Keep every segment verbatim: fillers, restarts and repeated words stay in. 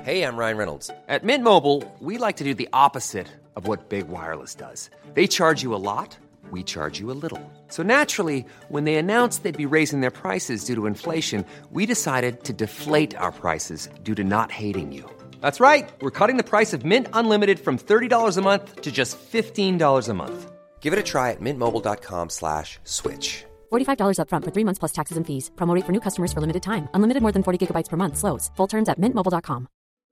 Hey, I'm Ryan Reynolds. At Mint Mobile, we like to do the opposite of what Big Wireless does. They charge you a lot, we charge you a little. So naturally, when they announced they'd be raising their prices due to inflation, we decided to deflate our prices due to not hating you. That's right. We're cutting the price of Mint Unlimited from thirty dollars a month to just fifteen dollars a month. Give it a try at mintmobile.com slash switch. forty-five dollars up front for three months plus taxes and fees. Promo rate for new customers for limited time. Unlimited more than forty gigabytes per month. Slows full terms at mint mobile dot com.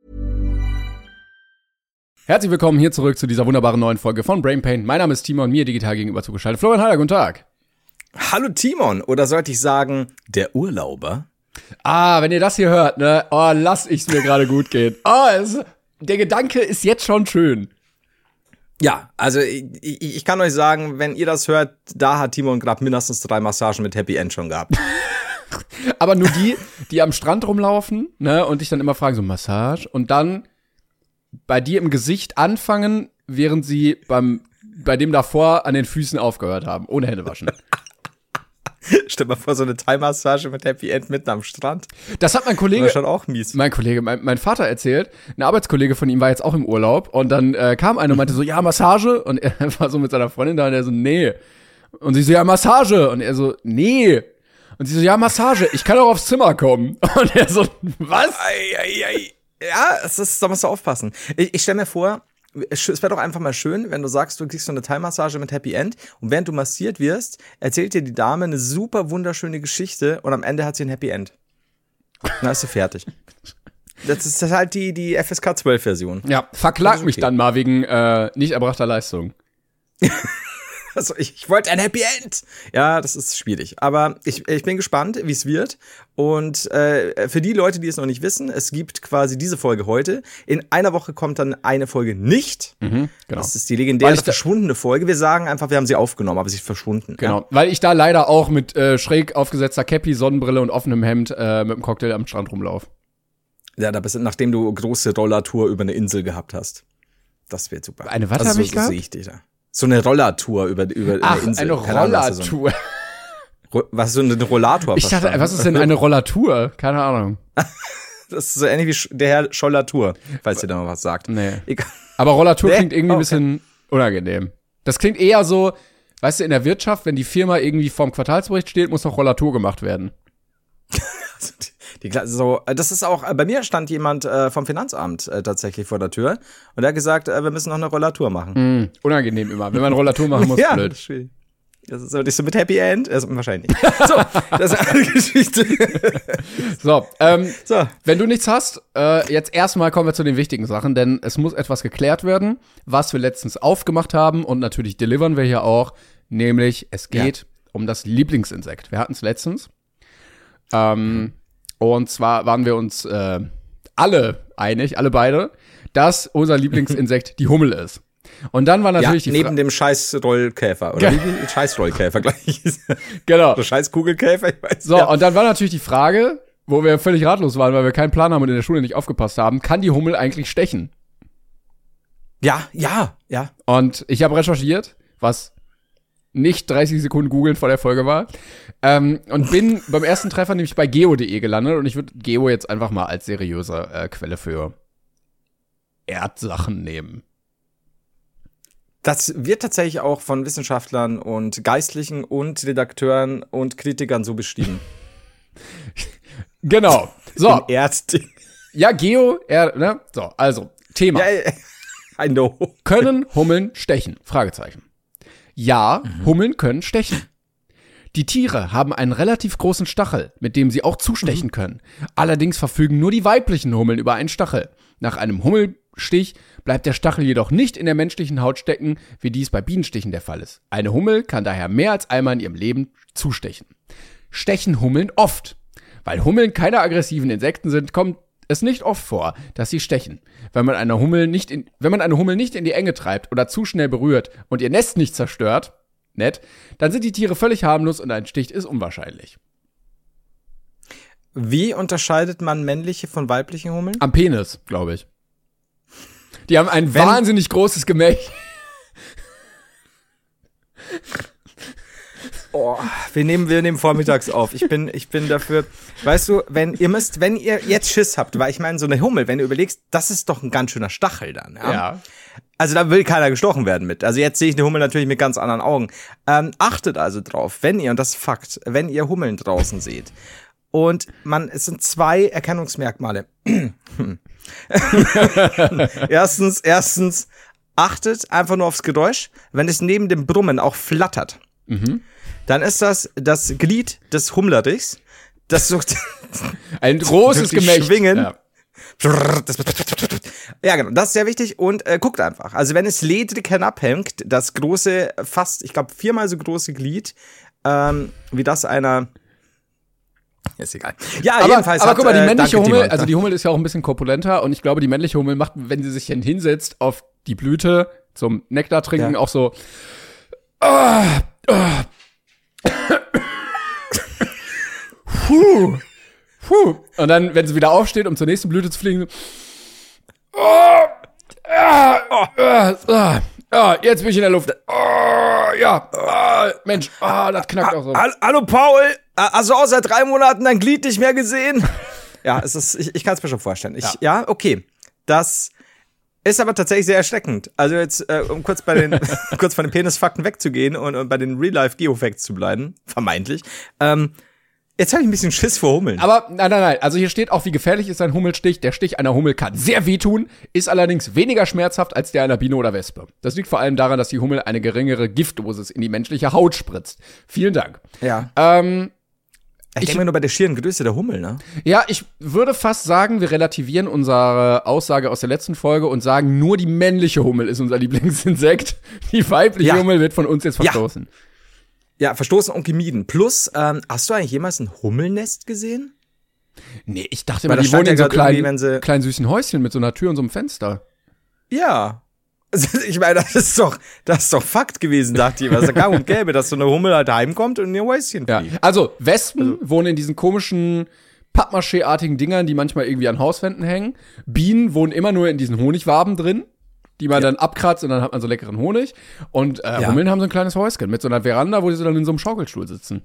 Herzlich willkommen hier zurück zu dieser wunderbaren neuen Folge von Brain Pain. Mein Name ist Timon, mir digital gegenüber zugeschaltet. Florian Heider, guten Tag. Hallo Timon, oder sollte ich sagen, der Urlauber? Ah, wenn ihr das hier hört, ne, oh, lass ich's mir gerade gut gehen. Oh, es, der Gedanke ist jetzt schon schön. Ja, also ich, ich kann euch sagen, wenn ihr das hört, da hat Timon gerade mindestens drei Massagen mit Happy End schon gehabt. Aber nur die, die am Strand rumlaufen, ne, und dich dann immer fragen, so Massage, und dann bei dir im Gesicht anfangen, während sie beim bei dem davor an den Füßen aufgehört haben, ohne Händewaschen. Stell dir mal vor, so eine Thai-Massage mit Happy End mitten am Strand. Das hat mein Kollege, das war schon auch mies. Mein Kollege, mein, mein Vater erzählt, ein Arbeitskollege von ihm war jetzt auch im Urlaub und dann äh, kam einer und meinte so, ja, Massage, und er war so mit seiner Freundin da und er so, nee. Und sie so, ja, Massage, und er so, nee. Und sie so, ja, Massage, ich kann auch aufs Zimmer kommen. Und er so, was? Ei, ei, ei. Ja, das ist, da musst du aufpassen. Ich, ich stell mir vor, es wäre doch einfach mal schön, wenn du sagst, du kriegst so eine Thai-Massage mit Happy End und während du massiert wirst, erzählt dir die Dame eine super wunderschöne Geschichte und am Ende hat sie ein Happy End. Dann ist sie fertig. Das ist halt die, die F S K zwölf Version. Ja, verklag okay. mich dann mal wegen äh, nicht erbrachter Leistung. Also ich, ich wollte ein Happy End. Ja, das ist schwierig. Aber ich, ich bin gespannt, wie es wird. Und äh, für die Leute, die es noch nicht wissen, es gibt quasi diese Folge heute. In einer Woche kommt dann eine Folge nicht. Mhm, genau. Das ist die legendäre verschwundene Folge. Wir sagen einfach, wir haben sie aufgenommen, aber sie ist verschwunden. Genau, ja. Weil ich da leider auch mit äh, schräg aufgesetzter Cappy, Sonnenbrille und offenem Hemd äh, mit dem Cocktail am Strand rumlaufe. Ja, da bist du, nachdem du große Rollertour über eine Insel gehabt hast. Das wird super. Eine was also, habe ich so, gehabt? So sehe ich dich da. So eine Rollertour über, über Ach, eine Insel. eine Keine Ahnung, was ist Rollertour. So ein, was ist so eine Rollator? Ich dachte, was ist denn eine Rollatur? Keine Ahnung. Das ist so ähnlich wie der Herr Schollatur, falls ihr da noch was sagt. Nee. Egal. Aber Rollatur Nee? klingt irgendwie Oh, ein bisschen unangenehm. Das klingt eher so, weißt du, in der Wirtschaft, wenn die Firma irgendwie vorm Quartalsbericht steht, muss noch Rollatur gemacht werden. Also die, die, so, das ist auch, bei mir stand jemand äh, vom Finanzamt äh, tatsächlich vor der Tür und der hat gesagt, äh, wir müssen noch eine Rollatur machen. Mm, unangenehm immer, wenn man Rollatur machen muss, ja, blöd. Das ist schwierig. Das ist so nicht so mit Happy End, also wahrscheinlich nicht. So, das ist eine Geschichte. So, ähm, so, wenn du nichts hast, äh, jetzt erstmal kommen wir zu den wichtigen Sachen, denn es muss etwas geklärt werden, was wir letztens aufgemacht haben und natürlich delivern wir hier auch, nämlich es geht ja. um das Lieblingsinsekt. Wir hatten es letztens. Ähm, und zwar waren wir uns äh, alle einig, alle beide, dass unser Lieblingsinsekt die Hummel ist. Und dann war natürlich ja, die neben Fra- dem Scheiß-Rollkäfer, oder? Wie viel Scheiß-Rollkäfer gleich ist. Genau. Oder Scheiß-Kugelkäfer, ich weiß. So, ja. und dann war natürlich die Frage, wo wir völlig ratlos waren, weil wir keinen Plan haben und in der Schule nicht aufgepasst haben, kann die Hummel eigentlich stechen? Ja, ja, ja. Und ich habe recherchiert, was nicht dreißig Sekunden googeln vor der Folge war. Ähm, und bin beim ersten Treffer nämlich bei geo punkt de gelandet. Und ich würde Geo jetzt einfach mal als seriöse äh, Quelle für Erdsachen nehmen. Das wird tatsächlich auch von Wissenschaftlern und Geistlichen und Redakteuren und Kritikern so beschrieben. Genau. So. Erdding. Ja, Geo, er, ne? So, also, Thema. Ja, I know. Können Hummeln stechen? Fragezeichen. Ja, mhm. Hummeln können stechen. Die Tiere haben einen relativ großen Stachel, mit dem sie auch zustechen mhm. können. Allerdings verfügen nur die weiblichen Hummeln über einen Stachel. Nach einem Hummelstich bleibt der Stachel jedoch nicht in der menschlichen Haut stecken, wie dies bei Bienenstichen der Fall ist. Eine Hummel kann daher mehr als einmal in ihrem Leben zustechen. Stechen Hummeln oft? Weil Hummeln keine aggressiven Insekten sind, kommt es nicht oft vor, dass sie stechen. Wenn man eine Hummel nicht in, wenn man eine Hummel nicht in die Enge treibt oder zu schnell berührt und ihr Nest nicht zerstört, nett, dann sind die Tiere völlig harmlos und ein Stich ist unwahrscheinlich. Wie unterscheidet man männliche von weiblichen Hummeln? Am Penis, glaube ich. Die haben ein Wenn- wahnsinnig großes Gemächt. Oh, wir nehmen, wir nehmen vormittags auf. Ich bin, ich bin dafür, weißt du, wenn ihr müsst, wenn ihr jetzt Schiss habt, weil ich meine, so eine Hummel, wenn du überlegst, das ist doch ein ganz schöner Stachel dann. Ja. Ja. Also da will keiner gestochen werden mit. Also jetzt sehe ich eine Hummel natürlich mit ganz anderen Augen. Ähm, achtet also drauf, wenn ihr, und das ist Fakt, wenn ihr Hummeln draußen seht. Und man, es sind zwei Erkennungsmerkmale. erstens, erstens, achtet einfach nur aufs Geräusch. Wenn es neben dem Brummen auch flattert, mhm. dann ist das das Glied des Hummlerichs. Das sucht ein großes Gemächt. Schwingen. Ja. Ja, genau, das ist sehr wichtig und äh, guckt einfach. Also wenn es ledrig herabhängt, das große, fast, ich glaube, viermal so große Glied, ähm, wie das einer, ist egal. Ja, aber, jedenfalls aber hat, guck mal, die äh, männliche danke, Hummel, Timon. also die Hummel ist ja auch ein bisschen korpulenter und ich glaube, die männliche Hummel macht, wenn sie sich dann hinsetzt auf die Blüte zum Nektar trinken, Ja. auch so ah, ah. Puh. Puh. Und dann, wenn sie wieder aufsteht, um zur nächsten Blüte zu fliegen, oh, ah, ah, ah, ah, jetzt bin ich in der Luft. Oh, ja, ah, Mensch, ah, das knackt auch so. Hallo, hallo Paul, also auch seit drei Monaten dein Glied nicht mehr gesehen? Ja, es ist, ich, ich kann es mir schon vorstellen. Ich, ja. ja, okay, das ist aber tatsächlich sehr erschreckend. Also jetzt, äh, um kurz bei den, kurz von den Penisfakten wegzugehen und, und bei den Real-Life-Geofacts zu bleiben, vermeintlich, ähm, jetzt habe ich ein bisschen Schiss vor Hummeln. Aber nein, nein, nein. Also hier steht auch, wie gefährlich ist ein Hummelstich. Der Stich einer Hummel kann sehr wehtun, ist allerdings weniger schmerzhaft als der einer Biene oder Wespe. Das liegt vor allem daran, dass die Hummel eine geringere Giftdosis in die menschliche Haut spritzt. Vielen Dank. Ja. Ähm, ich denke mir nur bei der schieren Größe der Hummel, ne? Ja, ich würde fast sagen, wir relativieren unsere Aussage aus der letzten Folge und sagen, nur die männliche Hummel ist unser Lieblingsinsekt. Die weibliche Ja. Hummel wird von uns jetzt verstoßen. Ja. Ja, verstoßen und gemieden. Plus, ähm, hast du eigentlich jemals ein Hummelnest gesehen? Nee, ich dachte Weil immer, da die stand wohnen in ja so grad irgendwie, kleinen, wenn sie- kleinen süßen Häuschen mit so einer Tür und so einem Fenster. Ja. Also, ich meine, das ist doch, das ist doch Fakt gewesen, dachte ich. Was da gang und gäbe, dass so eine Hummel halt heimkommt und in ihr Häuschen Ja. fliegt. Also, Wespen wohnen in diesen komischen Pappmaché-artigen Dingern, die manchmal irgendwie an Hauswänden hängen. Bienen wohnen immer nur in diesen Honigwaben drin, die man Ja. dann abkratzt und dann hat man so leckeren Honig. Und äh, Ja. Hummeln haben so ein kleines Häuschen mit so einer Veranda, wo die so dann in so einem Schaukelstuhl sitzen.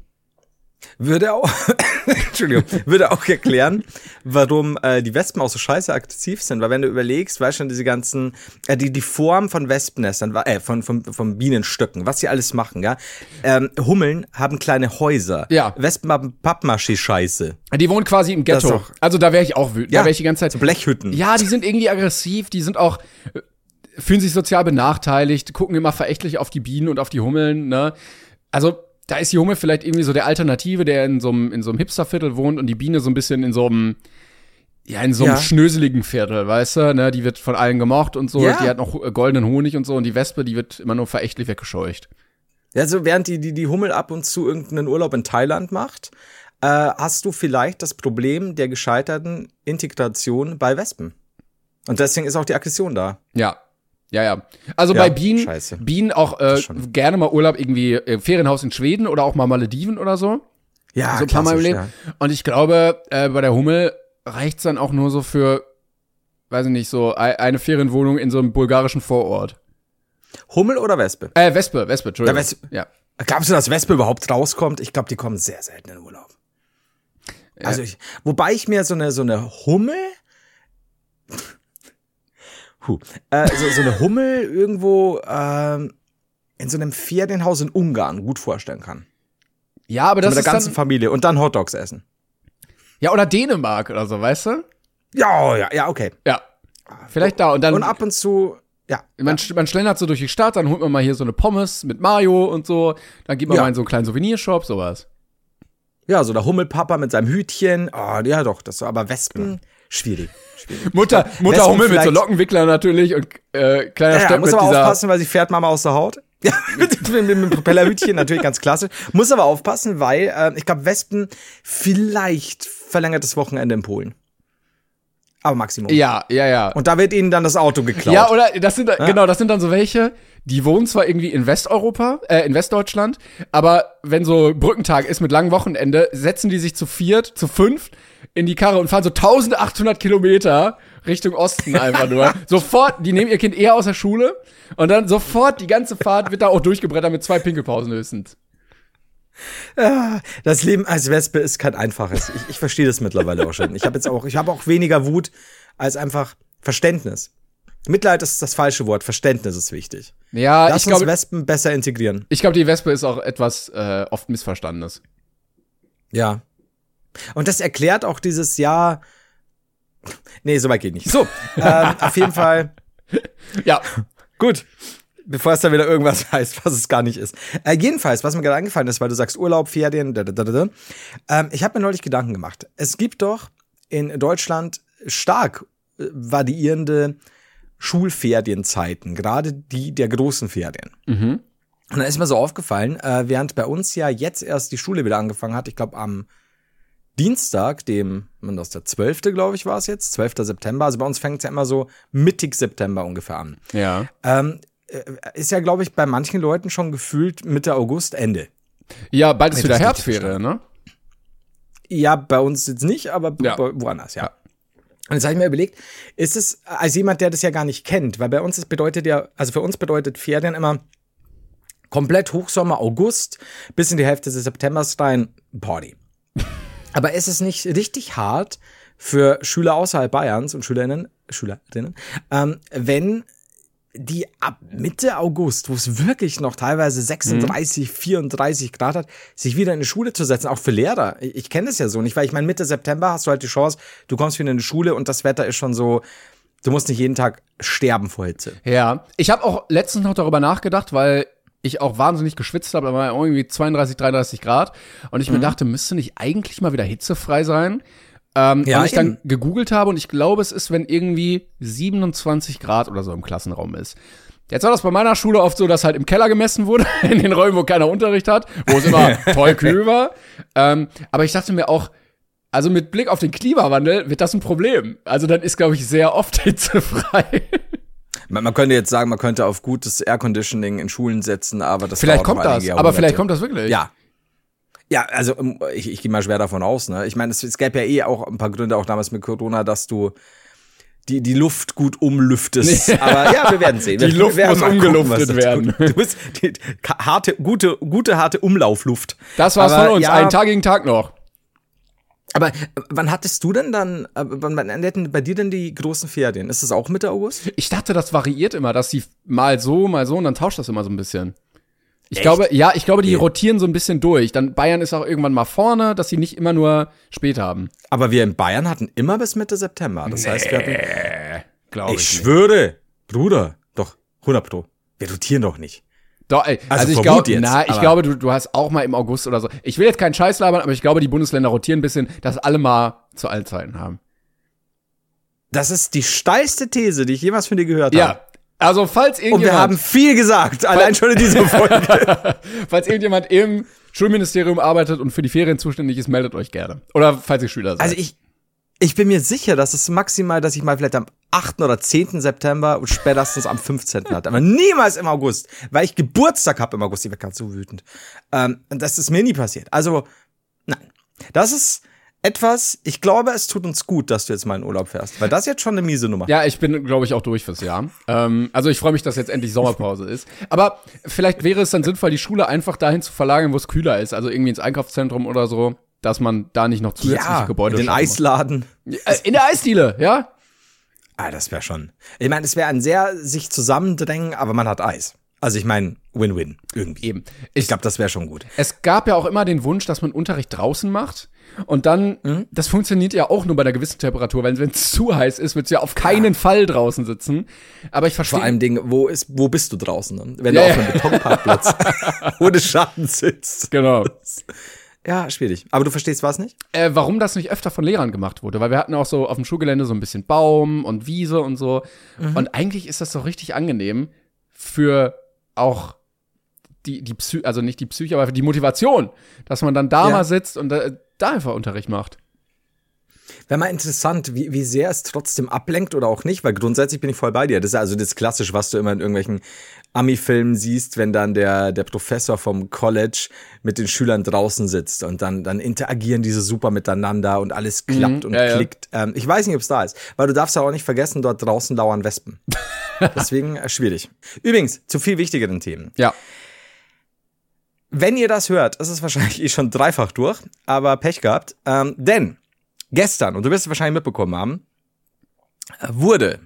Würde auch, Entschuldigung, würde auch erklären, warum äh, die Wespen auch so scheiße aggressiv sind. Weil wenn du überlegst, weißt du schon, diese ganzen, äh, die, die Form von Wespennestern, äh, von, von, von Bienenstöcken, was sie alles machen, ja. Ähm, Hummeln haben kleine Häuser. Ja. Wespen haben Pappmaché-Scheiße. Die wohnen quasi im Das Ghetto. ist doch- Also da wäre ich auch wütend. Da wäre ich die ganze Zeit. so Blechhütten. Ja, die sind irgendwie aggressiv, die sind auch, äh, fühlen sich sozial benachteiligt, gucken immer verächtlich auf die Bienen und auf die Hummeln, ne? Also, da ist die Hummel vielleicht irgendwie so der Alternative, der in so einem, in so einem Hipsterviertel wohnt und die Biene so ein bisschen in so einem, ja, in so einem Ja. schnöseligen Viertel, weißt du, ne? Die wird von allen gemocht und so, Ja. die hat noch äh, goldenen Honig und so und die Wespe, die wird immer nur verächtlich weggescheucht. Also während die, die, die Hummel ab und zu irgendeinen Urlaub in Thailand macht, äh, hast du vielleicht das Problem der gescheiterten Integration bei Wespen. Und deswegen ist auch die Aggression da. Ja. Ja, ja. Also Ja, bei Bienen, scheiße. Bienen auch äh, Das schon. gerne mal Urlaub irgendwie äh, Ferienhaus in Schweden oder auch mal Malediven oder so. Ja, so ein paar Mal im klassisch, Leben. Und ich glaube, äh, bei der Hummel reicht's dann auch nur so für, weiß ich nicht, so ei- eine Ferienwohnung in so einem bulgarischen Vorort. Hummel oder Wespe? Äh, Wespe, Wespe, Entschuldigung. Ja, Wespe. Ja. Glaubst du, dass Wespe überhaupt rauskommt? Ich glaube, die kommen sehr selten in Urlaub. Ja. Also ich, wobei ich mir so eine so eine Hummel, huh, äh, so, so eine Hummel irgendwo ähm, in so einem Ferienhaus in Ungarn gut vorstellen kann. Ja, aber So das mit ist der ganzen dann, Familie und dann Hotdogs essen. ja, oder Dänemark oder so, weißt du? Ja, ja, ja, okay. Ja. Vielleicht da und dann, Und ab und zu, ja. man, man schlendert so durch die Stadt, dann holt man mal hier so eine Pommes mit Mayo und so, dann geht man Ja. mal in so einen kleinen Souvenirshop, sowas. Ja, so der Hummelpapa mit seinem Hütchen. Oh, ja, doch, das so, aber Wespen, schwierig. schwierig. Mutter, Mutter Wespen Hummel mit so vielleicht- Lockenwickler natürlich und äh, kleiner Ja, ja, Stepp muss mit aber dieser. aufpassen, weil sie fährt Mama aus der Haut. Ja, mit, mit, mit dem Propellerhütchen, natürlich ganz klassisch. Muss aber aufpassen, weil äh, ich glaube, Wespen vielleicht verlängertes Wochenende in Polen. Aber Maximum. Ja, ja, ja. Und da wird ihnen dann das Auto geklaut. Ja, oder das sind genau, das sind dann so welche, die wohnen zwar irgendwie in Westeuropa, äh, in Westdeutschland, aber wenn so Brückentag ist mit langem Wochenende, setzen die sich zu viert, zu fünf in die Karre und fahren so eintausendachthundert Kilometer Richtung Osten einfach nur. Sofort, die nehmen ihr Kind eher aus der Schule und dann sofort die ganze Fahrt wird da auch durchgebrettert mit zwei Pinkelpausen höchstens. Ja, das Leben als Wespe ist kein einfaches. Ich, ich verstehe das mittlerweile auch schon. Ich habe jetzt auch, ich habe auch weniger Wut als einfach Verständnis. Mitleid ist das falsche Wort. Verständnis ist wichtig. Ja, Lass ich glaube, uns Wespen besser integrieren. Ich glaube, die Wespe ist auch etwas äh, oft Missverstandenes. Ja. Und das erklärt auch dieses Jahr. Nee, so weit geht nicht. So, ähm, auf jeden Fall. Ja. Gut. Bevor es da wieder irgendwas heißt, was es gar nicht ist. Äh, jedenfalls, was mir gerade eingefallen ist, weil du sagst Urlaub, Ferien, da, da, da, da. Ähm, ich habe mir neulich Gedanken gemacht. Es gibt doch in Deutschland stark äh, variierende Schulferienzeiten, gerade die der großen Ferien. Mhm. Und da ist mir so aufgefallen, äh, während bei uns ja jetzt erst die Schule wieder angefangen hat, ich glaube am Dienstag, dem, man das der zwölfte glaube ich war es jetzt, zwölfter September, also bei uns fängt es ja immer so mittig September ungefähr an. Ja. Ähm, ist ja, glaube ich, bei manchen Leuten schon gefühlt Mitte August, Ende. Ja, bald ist Nee, wieder das Herbstferien, ne? Ja, bei uns jetzt nicht, aber Ja. bei- woanders, ja. Und jetzt habe ich mir überlegt, ist es, als jemand, der das ja gar nicht kennt, weil bei uns das bedeutet ja, also für uns bedeutet Ferien immer komplett Hochsommer, August, bis in die Hälfte des Septembers rein, Party. Aber ist es nicht richtig hart für Schüler außerhalb Bayerns und Schülerinnen, Schülerinnen, ähm, wenn die ab Mitte August, wo es wirklich noch teilweise sechsunddreißig, vierunddreißig Grad hat, sich wieder in die Schule zu setzen, auch für Lehrer. Ich, ich kenne das ja so nicht, weil ich meine, Mitte September hast du halt die Chance, du kommst wieder in die Schule und das Wetter ist schon so, du musst nicht jeden Tag sterben vor Hitze. Ja. Ich habe auch letztens noch darüber nachgedacht, weil ich auch wahnsinnig geschwitzt habe, da war irgendwie zweiunddreißig, dreiunddreißig Grad. Und ich mir dachte, müsste nicht eigentlich mal wieder hitzefrei sein? Ähm, Ja, und ich dann eben. gegoogelt habe und ich glaube, es ist, wenn irgendwie siebenundzwanzig Grad oder so im Klassenraum ist. Jetzt war das bei meiner Schule oft so, dass halt im Keller gemessen wurde, in den Räumen, wo keiner Unterricht hat, wo es immer toll kühl war. Ähm, aber ich dachte mir auch, also mit Blick auf den Klimawandel wird das ein Problem. Also dann ist, glaube ich, sehr oft hitzefrei. Man, man könnte jetzt sagen, man könnte auf gutes Airconditioning in Schulen setzen, aber das Vielleicht dauert noch kommt das, einige aber Jahrhunderte. vielleicht kommt das wirklich. Ja. Ja, also ähm, ich, ich gehe mal schwer davon aus, ne? Ich meine, es, es gäbe ja eh auch ein paar Gründe, auch damals mit Corona, dass du die, die Luft gut umlüftest. Aber ja, wir werden sehen. Die Wir Luft werden muss mal umgeluftet was- werden. Du bist die, ka- harte, gute, gute, harte Umlaufluft. Das war's Aber von uns, ja, einen Tag gegen Tag noch. Aber äh, wann hattest du denn dann, äh, wann, wann endeten bei dir denn die großen Ferien? Ist das auch Mitte August? Ich dachte, das variiert immer, dass sie mal so, mal so und dann tauscht das immer so ein bisschen. Ich Echt? glaube, ja, ich glaube, die Okay. rotieren so ein bisschen durch. Dann Bayern ist auch irgendwann mal vorne, dass sie nicht immer nur spät haben. Aber wir in Bayern hatten immer bis Mitte September. Das heißt, wir hatten, Glaube ich ich. nicht. schwöre, Bruder, doch, hundert Pro. Wir rotieren doch nicht. Doch, ey, also, Also ich vor glaube, Wut jetzt, na, ich aber- glaube, du, du hast auch mal im August oder so. Ich will jetzt keinen Scheiß labern, aber ich glaube, die Bundesländer rotieren ein bisschen, dass alle mal zu allen Zeiten haben. Das ist die steilste These, die ich jemals von dir gehört habe. Ja, also falls Und wir irgendjemand, haben viel gesagt, allein schon in dieser Folge. falls irgendjemand im Schulministerium arbeitet und für die Ferien zuständig ist, meldet euch gerne. Oder falls ihr Schüler seid. Also ich, ich bin mir sicher, dass es maximal, dass ich mal vielleicht am achten oder zehnten September und spätestens am fünfzehnten hatte. Aber niemals im August, weil ich Geburtstag habe im August. Ich werde gerade so wütend. Ähm, und das ist mir nie passiert. Also, nein. Das ist etwas, ich glaube, es tut uns gut, dass du jetzt mal in Urlaub fährst. Weil das ist jetzt schon eine miese Nummer. Ja, ich bin, glaube ich, auch durch fürs Jahr. Ähm, also ich freue mich, dass jetzt endlich Sommerpause ist. Aber vielleicht wäre es dann sinnvoll, die Schule einfach dahin zu verlagern, wo es kühler ist. Also irgendwie ins Einkaufszentrum oder so, dass man da nicht noch zusätzliche Ja, Gebäude in den schaffen Eisladen. muss. Äh, In der Eisdiele, ja? Ah, das wäre schon. Ich meine, es wäre ein sehr sich zusammendrängen, aber man hat Eis. Also ich meine, Win-Win irgendwie. Eben. Ich glaube, das wäre schon gut. Es gab ja auch immer den Wunsch, dass man Unterricht draußen macht. Und dann, Mhm. das funktioniert ja auch nur bei einer gewissen Temperatur. Wenn es zu heiß ist, willst du ja auf keinen Fall draußen sitzen. Aber ich verstehe. Vor allem Ding, wo ist, wo bist du draußen? Ne? Wenn Ja, du auf ja. einem Betonparkplatz ohne Schatten sitzt. Genau. Ja, schwierig. Aber du verstehst was nicht? Äh, warum das nicht öfter von Lehrern gemacht wurde. Weil wir hatten auch so auf dem Schulgelände so ein bisschen Baum und Wiese und so. Mhm. Und eigentlich ist das doch richtig angenehm für auch die, die Psy, also nicht die Psyche, aber für die Motivation, dass man dann da Ja. mal sitzt und äh, da einfach Unterricht macht. Wäre mal interessant, wie, wie sehr es trotzdem ablenkt oder auch nicht, weil grundsätzlich bin ich voll bei dir. Das ist also das Klassische, was du immer in irgendwelchen Ami-Filmen siehst, wenn dann der, der Professor vom College mit den Schülern draußen sitzt und dann, dann interagieren diese super miteinander und alles klappt Mhm, und ja, ja. klickt. Ähm, ich weiß nicht, ob es da ist, weil du darfst ja auch nicht vergessen, dort draußen lauern Wespen. Deswegen äh, schwierig. Übrigens, zu viel wichtigeren Themen. Ja. wenn ihr das hört, ist es wahrscheinlich eh schon dreifach durch, aber Pech gehabt. Ähm, denn gestern, und du wirst es wahrscheinlich mitbekommen haben, wurde,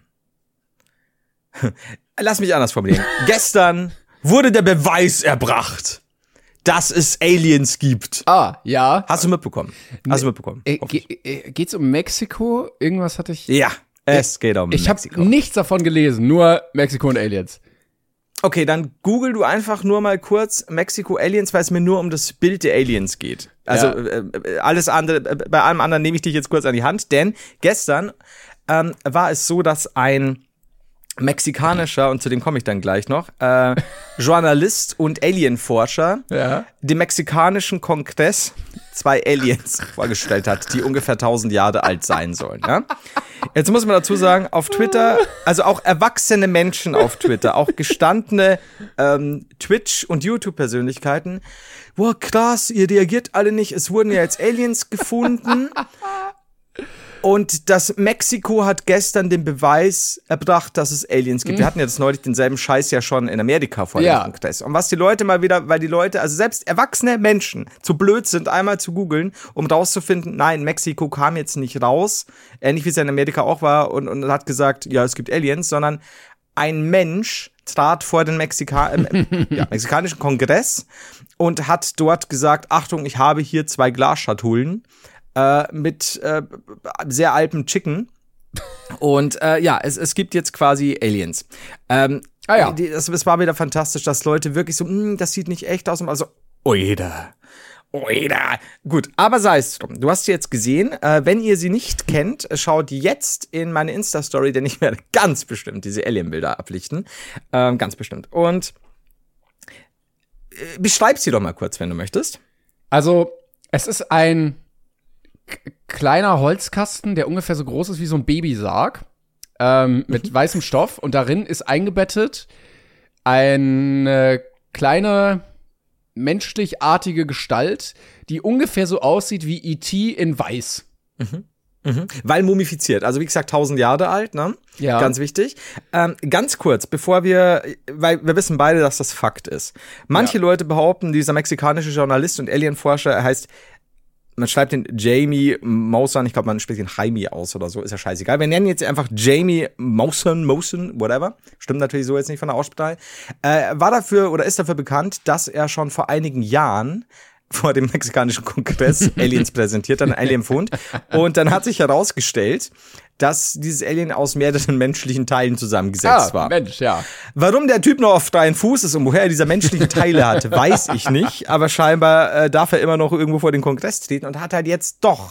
lass mich anders formulieren, gestern wurde der Beweis erbracht, dass es Aliens gibt. Ah, ja. Hast du mitbekommen? Hast du mitbekommen? Äh, ge äh, geht's um Mexiko? Irgendwas hatte ich... Ja, es geht um ich Mexiko. Ich habe nichts davon gelesen, nur Mexiko und Aliens. Okay, dann google du einfach nur mal kurz Mexiko Aliens, weil es mir nur um das Bild der Aliens geht. Also Ja. äh, alles andere, äh, bei allem anderen nehme ich dich jetzt kurz an die Hand, denn gestern ähm, war es so, dass ein mexikanischer, und zu dem komme ich dann gleich noch, äh, Journalist und Alienforscher Ja. dem mexikanischen Kongress zwei Aliens vorgestellt hat, die ungefähr tausend Jahre alt sein sollen. Ja? Jetzt muss man dazu sagen, auf Twitter, also auch erwachsene Menschen auf Twitter, auch gestandene ähm, Twitch- und YouTube-Persönlichkeiten, boah, krass, ihr reagiert alle nicht, es wurden ja jetzt Aliens gefunden. Und das Mexiko hat gestern den Beweis erbracht, dass es Aliens gibt. Wir hatten ja das neulich denselben Scheiß ja schon in Amerika vor Ja. dem Kongress. Und was die Leute mal wieder, weil die Leute, also selbst erwachsene Menschen, zu blöd sind, einmal zu googeln, um rauszufinden, nein, Mexiko kam jetzt nicht raus, ähnlich wie es ja in Amerika auch war, und, und hat gesagt, ja, es gibt Aliens, sondern ein Mensch trat vor den Mexika äh, ja, mexikanischen Kongress und hat dort gesagt, Achtung, ich habe hier zwei Glasschatullen mit äh, sehr altem Chicken. Und äh, ja, es, es gibt jetzt quasi Aliens. Ähm, Ah ja. die, das, es war wieder fantastisch, dass Leute wirklich so, das sieht nicht echt aus. Und also, oida, oida. Gut, aber sei es drum. Du hast sie jetzt gesehen. Äh, wenn ihr sie nicht kennt, schaut jetzt in meine Insta-Story, denn ich werde ganz bestimmt diese Alien-Bilder ablichten. Ähm, ganz bestimmt. Und äh, beschreib sie doch mal kurz, wenn du möchtest. Also, es ist ein k- kleiner Holzkasten, der ungefähr so groß ist wie so ein Babysarg, ähm, mit weißem Stoff. Und darin ist eingebettet eine kleine menschlichartige Gestalt, die ungefähr so aussieht wie E T in weiß. Weil mumifiziert, also wie gesagt, tausend Jahre alt, ne? Ja. Ganz wichtig. Ähm, ganz kurz, bevor wir, weil wir wissen beide, dass das Fakt ist. Manche Ja. Leute behaupten, dieser mexikanische Journalist und Alienforscher, er heißt, man schreibt den Jamie Maussan, ich glaube, man spricht den Jaime aus oder so, ist ja scheißegal. Wir nennen jetzt einfach Jamie Maussan, Maussan, whatever. Stimmt natürlich so jetzt nicht von der Aussprache. Äh, war dafür oder ist dafür bekannt, dass er schon vor einigen Jahren vor dem mexikanischen Kongress Aliens präsentiert, einen Alien-Fund. Und dann hat sich herausgestellt, dass dieses Alien aus mehreren menschlichen Teilen zusammengesetzt Ah, war. Mensch, ja. Warum der Typ noch auf freien Fuß ist und woher er diese menschlichen Teile hat, weiß ich nicht. Aber scheinbar äh, darf er immer noch irgendwo vor den Kongress treten und hat halt jetzt doch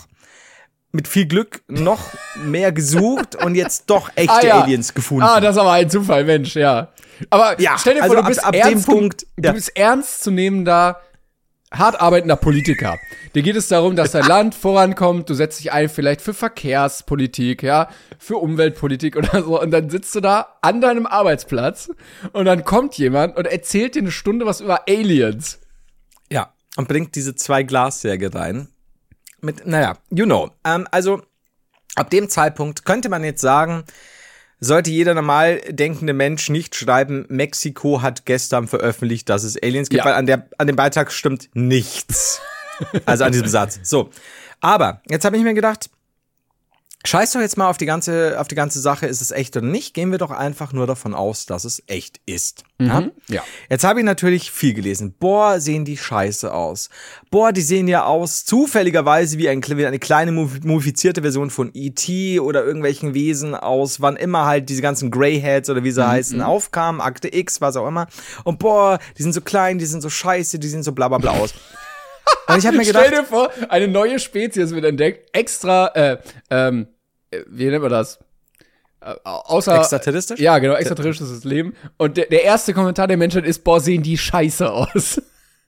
mit viel Glück noch mehr gesucht und jetzt doch echte Ah, ja. Aliens gefunden. Ah, das ist aber ein Zufall, Mensch, ja. Aber Ja, stell dir vor, also du bist ab- ab dem ernst, Punkt, du ja. bist ernst zu nehmender, hart arbeitender Politiker. Dir geht es darum, dass dein Land vorankommt, du setzt dich ein vielleicht für Verkehrspolitik, ja, für Umweltpolitik oder so, und dann sitzt du da an deinem Arbeitsplatz und dann kommt jemand und erzählt dir eine Stunde was über Aliens. Ja, und bringt diese zwei Glassärge rein. Mit, naja, you know. Ähm, also, ab dem Zeitpunkt könnte man jetzt sagen, sollte jeder normal denkende Mensch nicht schreiben, Mexiko hat gestern veröffentlicht, dass es Aliens gibt, Ja. weil an, der, an dem Beitrag stimmt nichts. Also an diesem Satz. So. Aber, jetzt habe ich mir gedacht, scheiß doch jetzt mal auf die ganze, auf die ganze Sache, ist es echt oder nicht? Gehen wir doch einfach nur davon aus, dass es echt ist. Ja? Ja. Jetzt habe ich natürlich viel gelesen. Boah, sehen die scheiße aus. Boah, die sehen ja aus zufälligerweise wie, ein, wie eine kleine mumifizierte Version von E T oder irgendwelchen Wesen aus, wann immer halt diese ganzen Greyheads oder wie sie heißen, aufkamen, Akte X, was auch immer. Und boah, die sind so klein, die sind so scheiße, die sehen so bla bla bla aus. Und ich habe mir gedacht, Stell dir vor, eine neue Spezies wird entdeckt, extra, äh, ähm, äh, wie nennt man das? Äh, außer, Extraterrestrisch? Ja, genau, extraterrestrisches Leben. Und der, der erste Kommentar der Menschheit ist, boah, sehen die scheiße aus.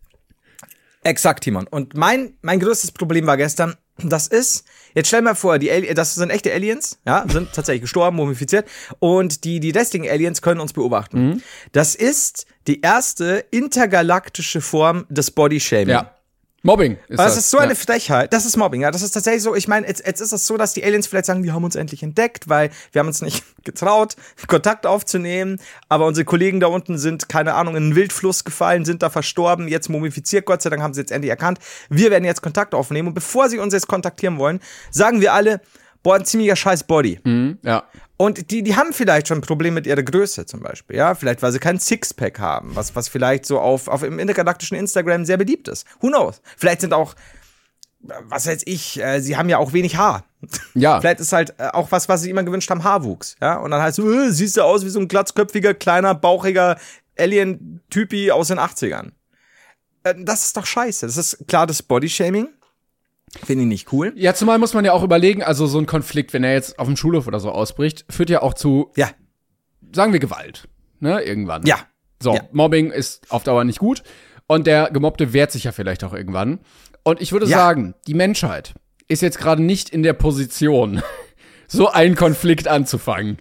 exakt, Timon. Und mein, mein größtes Problem war gestern, das ist, jetzt stell mal vor, die Ali- das sind echte Aliens, ja, sind tatsächlich gestorben, mumifiziert, und die, die restlichen Aliens können uns beobachten. Mhm. Das ist die erste intergalaktische Form des Bodyshaming. Ja. Mobbing ist das. das. Das ist so ja. eine Frechheit. Das ist Mobbing, ja. Das ist tatsächlich so. Ich meine, jetzt, jetzt ist es so, dass die Aliens vielleicht sagen, wir haben uns endlich entdeckt, weil wir haben uns nicht getraut, Kontakt aufzunehmen. Aber unsere Kollegen da unten sind, keine Ahnung, in einen Wildfluss gefallen, sind da verstorben, jetzt mumifiziert. Gott sei Dank haben sie jetzt endlich erkannt. Wir werden jetzt Kontakt aufnehmen. Und bevor sie uns jetzt kontaktieren wollen, sagen wir alle, boah, ein ziemlicher scheiß Body. Mhm, ja. Und die, die haben vielleicht schon ein Problem mit ihrer Größe zum Beispiel, ja, vielleicht weil sie keinen Sixpack haben, was, was vielleicht so auf, auf im intergalaktischen Instagram sehr beliebt ist. Who knows? Vielleicht sind auch, was weiß ich, äh, sie haben ja auch wenig Haar. Ja. Vielleicht ist halt äh, auch was, was sie immer gewünscht haben, Haarwuchs, ja. Und dann heißt so, äh, siehst du aus wie so ein glatzköpfiger, kleiner, bauchiger Alien-Typi aus den achtzigern. Äh, das ist doch scheiße. Das ist klar das Bodyshaming. Finde ich nicht cool. Ja, zumal muss man ja auch überlegen, also so ein Konflikt, wenn er jetzt auf dem Schulhof oder so ausbricht, führt ja auch zu, Ja. sagen wir, Gewalt, ne, irgendwann. Ja. So, Ja. Mobbing ist auf Dauer nicht gut und der Gemobbte wehrt sich ja vielleicht auch irgendwann. Und ich würde Ja. sagen, die Menschheit ist jetzt gerade nicht in der Position, so einen Konflikt anzufangen.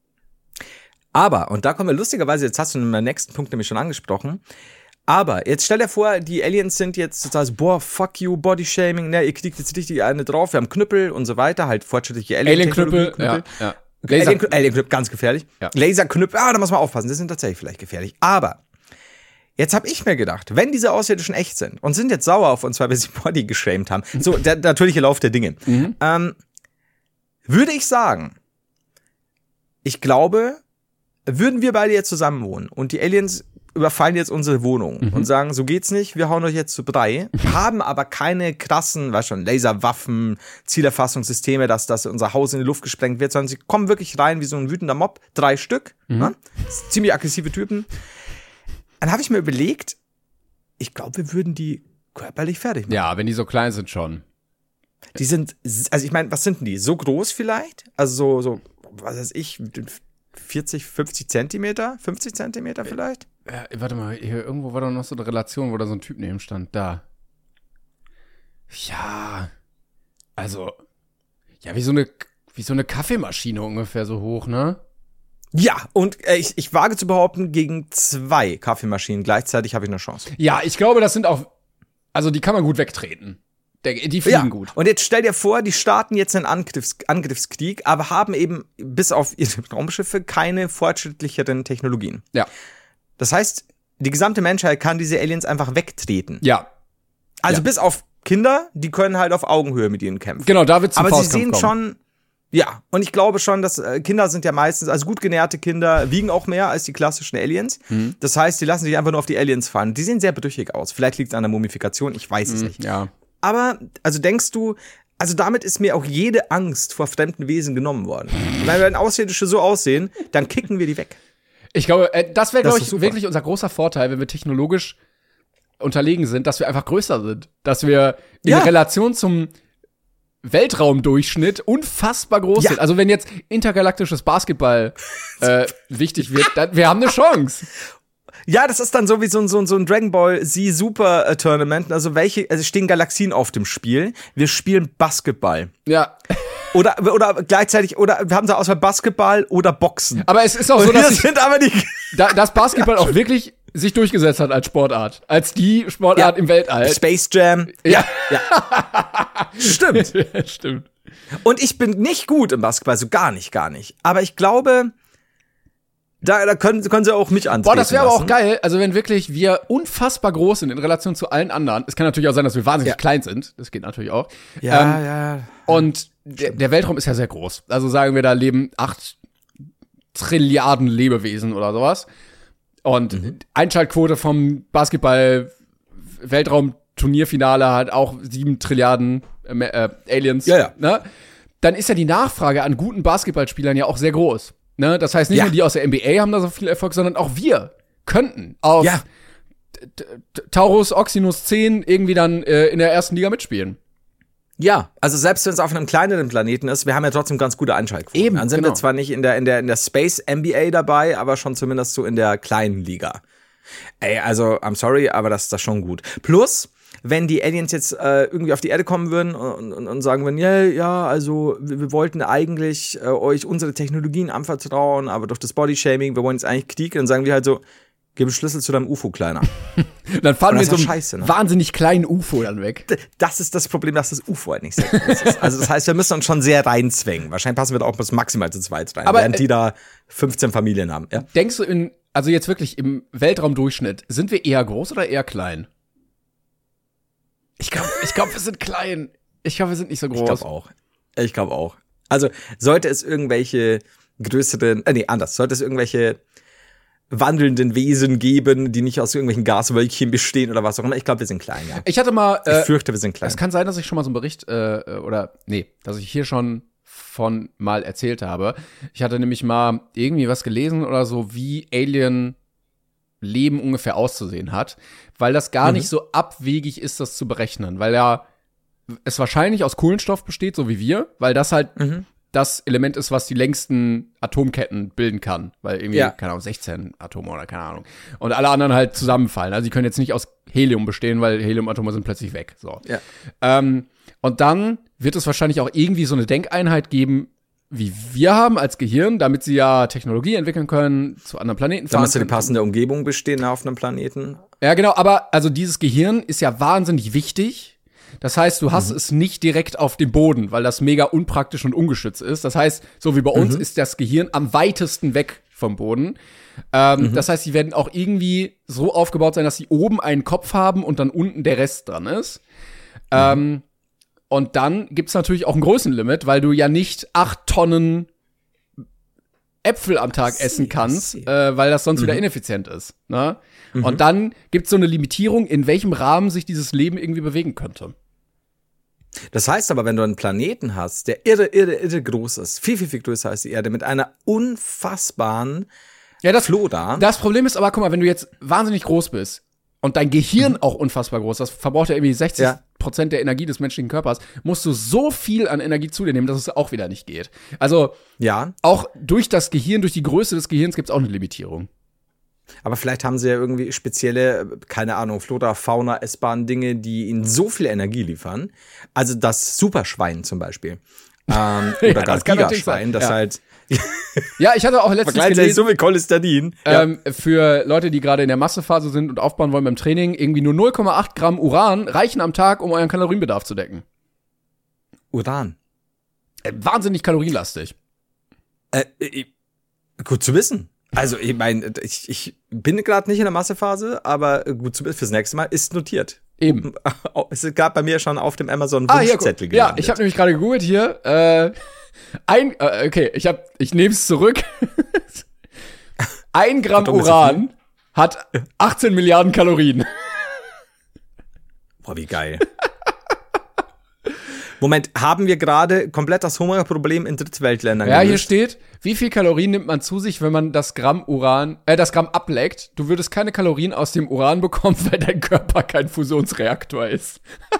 Aber, und da kommen wir lustigerweise, jetzt hast du in meinem nächsten Punkt nämlich schon angesprochen, aber jetzt stell dir vor, die Aliens sind jetzt total so, boah, fuck you, Bodyshaming, ne, ihr kriegt jetzt richtig eine drauf, wir haben Knüppel und so weiter, halt fortschrittliche Alien-Knüppel, Alien-Technologie. ja, ja. Laser- Alien- Alien-Knüppel, ganz gefährlich. Ja. Laserknüppel, ah, da muss man aufpassen, das sind tatsächlich vielleicht gefährlich. Aber jetzt habe ich mir gedacht, wenn diese Außerirdischen echt sind und sind jetzt sauer auf uns, weil wir sie Body geshamed haben, so der natürliche Lauf der Dinge, Mhm. ähm, würde ich sagen, ich glaube, würden wir beide jetzt zusammen wohnen und die Aliens überfallen jetzt unsere Wohnung Mhm. und sagen, so geht's nicht, wir hauen euch jetzt zu Brei, haben aber keine krassen, weißt schon, Laserwaffen, Zielerfassungssysteme, dass, dass unser Haus in die Luft gesprengt wird, sondern sie kommen wirklich rein wie so ein wütender Mob, drei Stück, ne? Ziemlich aggressive Typen. Dann habe ich mir überlegt, ich glaube, wir würden die körperlich fertig machen. Ja, wenn die so klein sind schon. Die sind, also ich meine, was sind denn die? So groß vielleicht? Also so, so, was weiß ich, vierzig, fünfzig Zentimeter? fünfzig Zentimeter vielleicht? Ja, warte mal, hier irgendwo war doch noch so eine Relation, wo da so ein Typ neben stand. Da. Ja. Also. Ja, wie so eine, wie so eine Kaffeemaschine ungefähr so hoch, ne? Ja, und äh, ich, ich wage zu behaupten, gegen zwei Kaffeemaschinen gleichzeitig habe ich eine Chance. Ja, ich glaube, das sind auch. Also, die kann man gut wegtreten. Der, die fliegen Ja, gut. und jetzt stell dir vor, die starten jetzt einen Angriffs Angriffskrieg, aber haben eben bis auf ihre Raumschiffe keine fortschrittlicheren Technologien. Ja. Das heißt, die gesamte Menschheit kann diese Aliens einfach wegtreten. Ja. Also Ja. bis auf Kinder, die können halt auf Augenhöhe mit ihnen kämpfen. Genau, da wird's zum Aber sie Faustkampf sehen kommen. schon, ja, und ich glaube schon, dass äh, Kinder sind ja meistens, also gut genährte Kinder wiegen auch mehr als die klassischen Aliens. Mhm. Das heißt, die lassen sich einfach nur auf die Aliens fallen. Die sehen sehr bedrückig aus. Vielleicht liegt es an der Mumifikation, ich weiß es nicht. Ja. Aber, also denkst du, also damit ist mir auch jede Angst vor fremden Wesen genommen worden. Wenn wir Außerirdische so aussehen, dann kicken wir die weg. Ich glaube, äh, das wäre, Das glaube ist ich, super. wirklich unser großer Vorteil, wenn wir technologisch unterlegen sind, dass wir einfach größer sind. Dass wir in Ja. Relation zum Weltraumdurchschnitt unfassbar groß Ja. sind. Also wenn jetzt intergalaktisches Basketball äh, wichtig wird, dann wir haben eine Chance. Ja, das ist dann so wie so ein, so ein, so ein Dragon Ball Z Super äh, Tournament. Also welche, also stehen Galaxien auf dem Spiel. Wir spielen Basketball. Ja. Oder, oder gleichzeitig, oder wir haben so Auswahl Basketball oder Boxen. Aber es ist auch so, Und dass wir sich, sind aber die, da, dass Basketball auch wirklich sich durchgesetzt hat als Sportart. Als die Sportart Ja. im Weltall. Space Jam. Ja. Stimmt. Stimmt. Und ich bin nicht gut im Basketball, so gar nicht, gar nicht. Aber ich glaube, da, da können, können sie auch mich antreten Boah, das wäre aber auch lassen. geil. Also wenn wirklich wir unfassbar groß sind in Relation zu allen anderen. Es kann natürlich auch sein, dass wir wahnsinnig Ja. klein sind. Das geht natürlich auch. Ja, Ähm, ja. Und der, der Weltraum ist ja sehr groß. Also sagen wir, da leben acht Trilliarden Lebewesen oder sowas. Und Mhm. Einschaltquote vom Basketball-Weltraum-Turnierfinale hat auch sieben Trilliarden äh, äh, Aliens. Ja, ja. Ne? Dann ist ja die Nachfrage an guten Basketballspielern ja auch sehr groß. Ne? Das heißt, nicht Ja. nur die aus der N B A haben da so viel Erfolg, sondern auch wir könnten auf Ja. T- T- Taurus Oxynus zehn irgendwie dann äh, in der ersten Liga mitspielen. Ja, also selbst wenn es auf einem kleineren Planeten ist, wir haben ja trotzdem ganz gute Einschaltquoten. Eben, Dann sind genau. wir zwar nicht in der, in der, in der Space N B A dabei, aber schon zumindest so in der kleinen Liga. Ey, also, I'm sorry, aber das ist das schon gut. Plus, wenn die Aliens jetzt äh, irgendwie auf die Erde kommen würden und, und, und sagen würden, ja, ja, also wir, wir wollten eigentlich äh, euch unsere Technologien anvertrauen, aber durch das Bodyshaming, wir wollen jetzt eigentlich Krieg, dann sagen wir halt so, gib den Schlüssel zu deinem U F O, Kleiner. Dann fahren Und wir das so ist einem scheiße, ne? wahnsinnig kleinen U F O dann weg. Das ist das Problem, dass das U F O halt nicht sehr groß ist. Also das heißt, wir müssen uns schon sehr reinzwängen. Wahrscheinlich passen wir da auch bis maximal zu zweit rein, Aber, während die da fünfzehn Familien haben. Ja? Denkst du in, also jetzt wirklich im Weltraumdurchschnitt, sind wir eher groß oder eher klein? Ich glaube, ich glaub, wir sind klein. Ich glaube, wir sind nicht so groß. Ich glaube auch. Ich glaube auch. Also sollte es irgendwelche größeren, äh, nee, anders, sollte es irgendwelche wandelnden Wesen geben, die nicht aus irgendwelchen Gaswölkchen bestehen oder was auch immer. Ich glaube, wir sind klein, ja. Ich hatte mal, äh, ich fürchte, wir sind klein. Es kann sein, dass ich schon mal so einen Bericht, äh, oder, nee, dass ich hier schon von mal erzählt habe. Ich hatte nämlich mal irgendwie was gelesen oder so, wie Alien Leben ungefähr auszusehen hat, weil das gar mhm. nicht so abwegig ist, das zu berechnen, weil ja es wahrscheinlich aus Kohlenstoff besteht, so wie wir, weil das halt mhm. das Element ist, was die längsten Atomketten bilden kann, weil irgendwie, ja. keine Ahnung, sechzehn Atome oder keine Ahnung. Und alle anderen halt zusammenfallen. Also die können jetzt nicht aus Helium bestehen, weil Heliumatome sind plötzlich weg. So. Ja. Ähm, und dann wird es wahrscheinlich auch irgendwie so eine Denkeinheit geben, wie wir haben als Gehirn, damit sie ja Technologie entwickeln können, zu anderen Planeten fahren. Da muss ja die passende Umgebung bestehen auf einem Planeten. Ja, genau, aber also dieses Gehirn ist ja wahnsinnig wichtig. Das heißt, du hast mhm. es nicht direkt auf dem Boden, weil das mega unpraktisch und ungeschützt ist. Das heißt, so wie bei uns mhm. ist das Gehirn am weitesten weg vom Boden. Ähm, mhm. Das heißt, sie werden auch irgendwie so aufgebaut sein, dass sie oben einen Kopf haben und dann unten der Rest dran ist. Mhm. Ähm, und dann gibt's natürlich auch ein Größenlimit, weil du ja nicht acht Tonnen Äpfel am Tag sie, essen kannst, äh, weil das sonst mhm. wieder ineffizient ist. Ne? Mhm. Und dann gibt's so eine Limitierung, in welchem Rahmen sich dieses Leben irgendwie bewegen könnte. Das heißt aber, wenn du einen Planeten hast, der irre, irre, irre groß ist, viel, viel, viel größer als die Erde, mit einer unfassbaren ja, das, Flora. Das Problem ist aber, guck mal, wenn du jetzt wahnsinnig groß bist und dein Gehirn mhm. auch unfassbar groß, das verbraucht ja irgendwie sechzig Prozent ja. der Energie des menschlichen Körpers, musst du so viel an Energie zu dir nehmen, dass es auch wieder nicht geht. Also, ja. auch durch das Gehirn, durch die Größe des Gehirns gibt's auch eine Limitierung. Aber vielleicht haben sie ja irgendwie spezielle, keine Ahnung, Flora, Fauna, essbaren Dinge, die ihnen so viel Energie liefern. Also das Superschwein zum Beispiel. Ähm, oder ja, gar das Gigaschwein, das ja. halt ja, ich hatte auch letztens gelesen, so viel Cholesterin. Ähm, ja. Für Leute, die gerade in der Massephase sind und aufbauen wollen beim Training, irgendwie nur null Komma acht Gramm Uran reichen am Tag, um euren Kalorienbedarf zu decken. Uran? Äh, wahnsinnig kalorienlastig. Äh, äh, gut zu wissen. Also, ich meine, ich, ich bin gerade nicht in der Massephase, aber gut zu wissen, fürs nächste Mal ist notiert. Eben. Es gab bei mir schon auf dem Amazon ah, Wunschzettel gelandet. Ja, ich habe nämlich gerade gegoogelt hier. Äh, ein, äh, okay, ich hab, ich nehme es zurück. Ein Gramm Uran hat achtzehn Milliarden Kalorien. Boah, wie geil. Moment, haben wir gerade komplett das Hungerproblem in Drittweltländern Ja, gelöst? hier steht, wie viel Kalorien nimmt man zu sich, wenn man das Gramm Uran, äh, das Gramm ableckt? Du würdest keine Kalorien aus dem Uran bekommen, weil dein Körper kein Fusionsreaktor ist.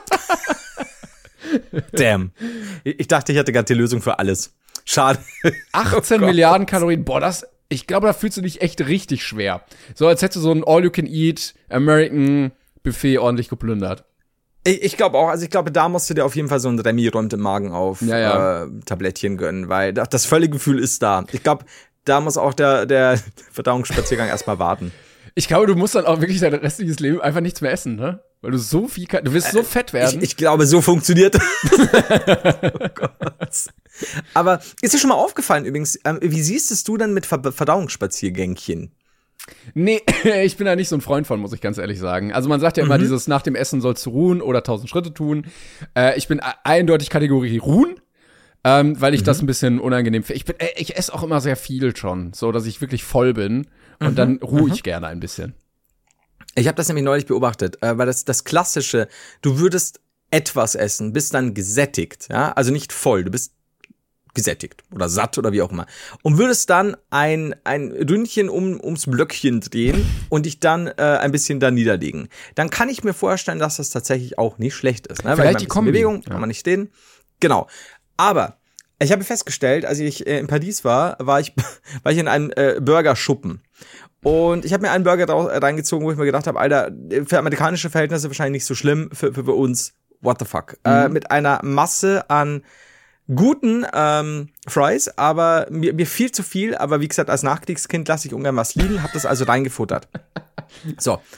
Damn. Ich dachte, ich hätte gerade die Lösung für alles. Schade. achtzehn oh Milliarden Kalorien, boah, das, ich glaube, da fühlst du dich echt richtig schwer. So, als hättest du so ein All-You-Can-Eat American Buffet ordentlich geplündert. Ich, ich glaube auch, also ich glaube, da musst du dir auf jeden Fall so ein Remy räumt im Magen auf ja, ja. Äh, Tablettchen gönnen, weil das, das völlige Gefühl ist da. Ich glaube, da muss auch der, der Verdauungsspaziergang erstmal warten. Ich glaube, du musst dann auch wirklich dein restliches Leben einfach nichts mehr essen, ne? Weil du so viel, du wirst so äh, fett werden. Ich, ich glaube, so funktioniert das. Oh Gott. Aber ist dir schon mal aufgefallen übrigens, ähm, wie siehst du denn mit Ver- Verdauungsspaziergängchen? Nee, ich bin da nicht so ein Freund von, muss ich ganz ehrlich sagen. Also man sagt ja immer, mhm. dieses nach dem Essen sollst du ruhen oder tausend Schritte tun. Äh, ich bin eindeutig Kategorie ruhen, ähm, weil ich mhm. das ein bisschen unangenehm finde. Ich bin, äh, ich esse auch immer sehr viel schon, so dass ich wirklich voll bin und mhm. dann ruhe ich mhm. gerne ein bisschen. Ich habe das nämlich neulich beobachtet, äh, weil das das Klassische, du würdest etwas essen, bist dann gesättigt, ja, also nicht voll, du bist gesättigt oder satt oder wie auch immer. Und würdest dann ein ein Ründchen um ums Blöckchen drehen und dich dann äh, ein bisschen da niederlegen. Dann kann ich mir vorstellen, dass das tatsächlich auch nicht schlecht ist. Ne? Vielleicht die Kombi. Bewegung, ja. kann man nicht stehen. Genau. Aber ich habe festgestellt, als ich äh, in Paris war, war ich, war ich in einem äh, Burgerschuppen. Und ich habe mir einen Burger da reingezogen, wo ich mir gedacht habe, Alter, für amerikanische Verhältnisse wahrscheinlich nicht so schlimm, für, für, für uns, what the fuck. Mhm. Äh, mit einer Masse an guten ähm, Fries, aber mir, mir viel zu viel, aber wie gesagt, als Nachkriegskind lasse ich ungern was liegen, hab das also reingefuttert. So.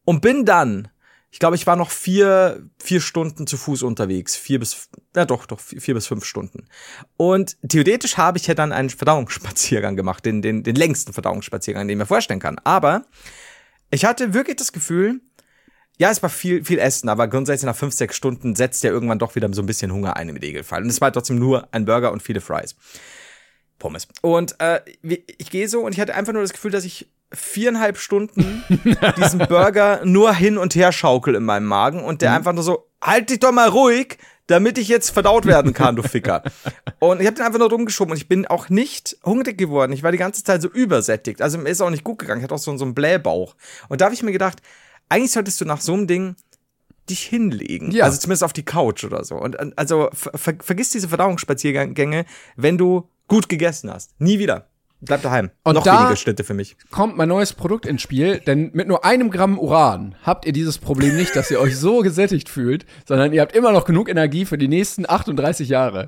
Und bin dann, ich glaube, ich war noch vier, vier Stunden zu Fuß unterwegs. Vier bis, ja doch, doch, vier, vier bis fünf Stunden. Und theoretisch habe ich ja dann einen Verdauungsspaziergang gemacht, den, den, den längsten Verdauungsspaziergang, den ich mir vorstellen kann. Aber ich hatte wirklich das Gefühl, ja, es war viel, viel Essen, aber grundsätzlich nach fünf, sechs Stunden setzt ja irgendwann doch wieder so ein bisschen Hunger ein im Regelfall. Und es war trotzdem nur ein Burger und viele Fries. Pommes. Und äh, ich gehe so und ich hatte einfach nur das Gefühl, dass ich viereinhalb Stunden diesen Burger nur hin und her schaukel in meinem Magen und der mhm. einfach nur so, halt dich doch mal ruhig, damit ich jetzt verdaut werden kann, du Ficker. Und ich habe den einfach nur rumgeschoben und ich bin auch nicht hungrig geworden. Ich war die ganze Zeit so übersättigt. Also mir ist auch nicht gut gegangen. Ich hatte auch so, so einen Blähbauch. Und da habe ich mir gedacht, eigentlich solltest du nach so einem Ding dich hinlegen. Ja. Also zumindest auf die Couch oder so. Und also ver ver vergiss diese Verdauungsspaziergänge, wenn du gut gegessen hast. Nie wieder. Bleib daheim. Und noch da weniger Schritte für mich. Kommt mein neues Produkt ins Spiel, denn mit nur einem Gramm Uran habt ihr dieses Problem nicht, dass ihr euch so gesättigt fühlt, sondern ihr habt immer noch genug Energie für die nächsten achtunddreißig Jahre.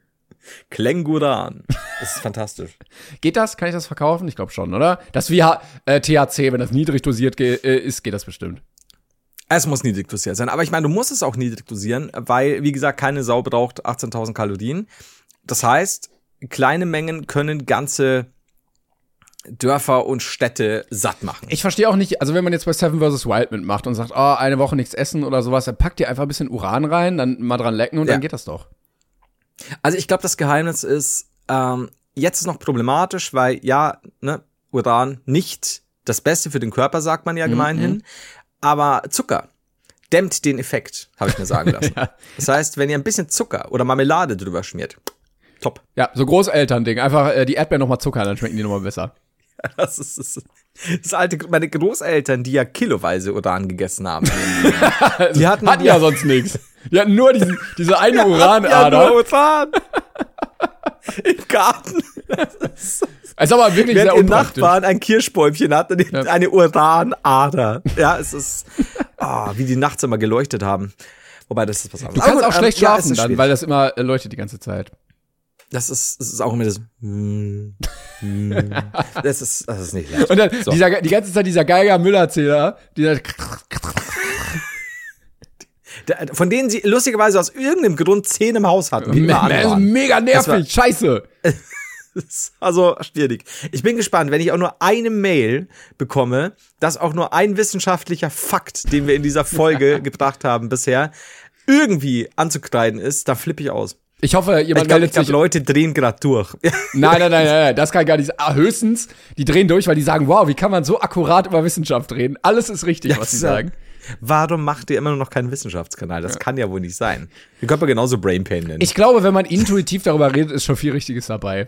Klenguran. Das ist fantastisch. Geht das? Kann ich das verkaufen? Ich glaube schon, oder? Das wie äh, T H C, wenn das niedrig dosiert ge äh, ist, geht das bestimmt. Es muss niedrig dosiert sein. Aber ich meine, du musst es auch niedrig dosieren, weil, wie gesagt, keine Sau braucht achtzehntausend Kalorien. Das heißt, kleine Mengen können ganze Dörfer und Städte satt machen. Ich verstehe auch nicht, also wenn man jetzt bei Seven versus. Wild mitmacht und sagt, oh, eine Woche nichts essen oder sowas, dann packt ihr einfach ein bisschen Uran rein, dann mal dran lecken und ja. dann geht das doch. Also ich glaube, das Geheimnis ist, ähm, jetzt ist noch problematisch, weil ja, ne, Uran nicht das Beste für den Körper, sagt man ja gemeinhin, mhm. aber Zucker dämmt den Effekt, habe ich mir sagen lassen. ja. Das heißt, wenn ihr ein bisschen Zucker oder Marmelade drüber schmiert, top. Ja, so Großeltern-Ding, einfach äh, die Erdbeeren nochmal Zucker, dann schmecken die nochmal besser. Ja, das ist das, das alte, meine Großeltern, die ja kiloweise Uran gegessen haben. die hatten, hatten die ja sonst nichts. Die hatten nur diesen, diese eine ja, Uranader. Ja, nur Uran. Im Garten. Das ist aber wirklich Während sehr unpraktisch. Ihr Nachbarn ein Kirschbäumchen hat und ja. eine Uranader. Ja, es ist, oh, wie die nachts immer geleuchtet haben. Wobei, das ist was anderes. Du kannst auch schlecht ähm, schlafen ja, dann, schwierig. weil das immer äh, leuchtet die ganze Zeit. Das ist, das ist auch immer das. Mm, mm, das ist, das ist nicht leicht. Und dann so. dieser, die ganze Zeit dieser Geiger-Müller-Zähler, dieser. Von denen sie lustigerweise aus irgendeinem Grund zehn im Haus hatten. Wie Me- me- mega nervig, war, scheiße. Also schwierig. Ich bin gespannt, wenn ich auch nur eine Mail bekomme, dass auch nur ein wissenschaftlicher Fakt, den wir in dieser Folge gebracht haben bisher, irgendwie anzukreiden ist, da flippe ich aus. Ich hoffe, jemand ich glaub, meldet ich glaub, sich. Leute drehen gerade durch. Nein, nein, nein, nein, nein, das kann gar nicht sein. Ah, höchstens, die drehen durch, weil die sagen, wow, wie kann man so akkurat über Wissenschaft reden? Alles ist richtig, ja, was sie sagen. Warum macht ihr immer noch keinen Wissenschaftskanal? Das ja. kann ja wohl nicht sein. Die können wir genauso Brainpain nennen. Ich glaube, wenn man intuitiv darüber redet, ist schon viel Richtiges dabei.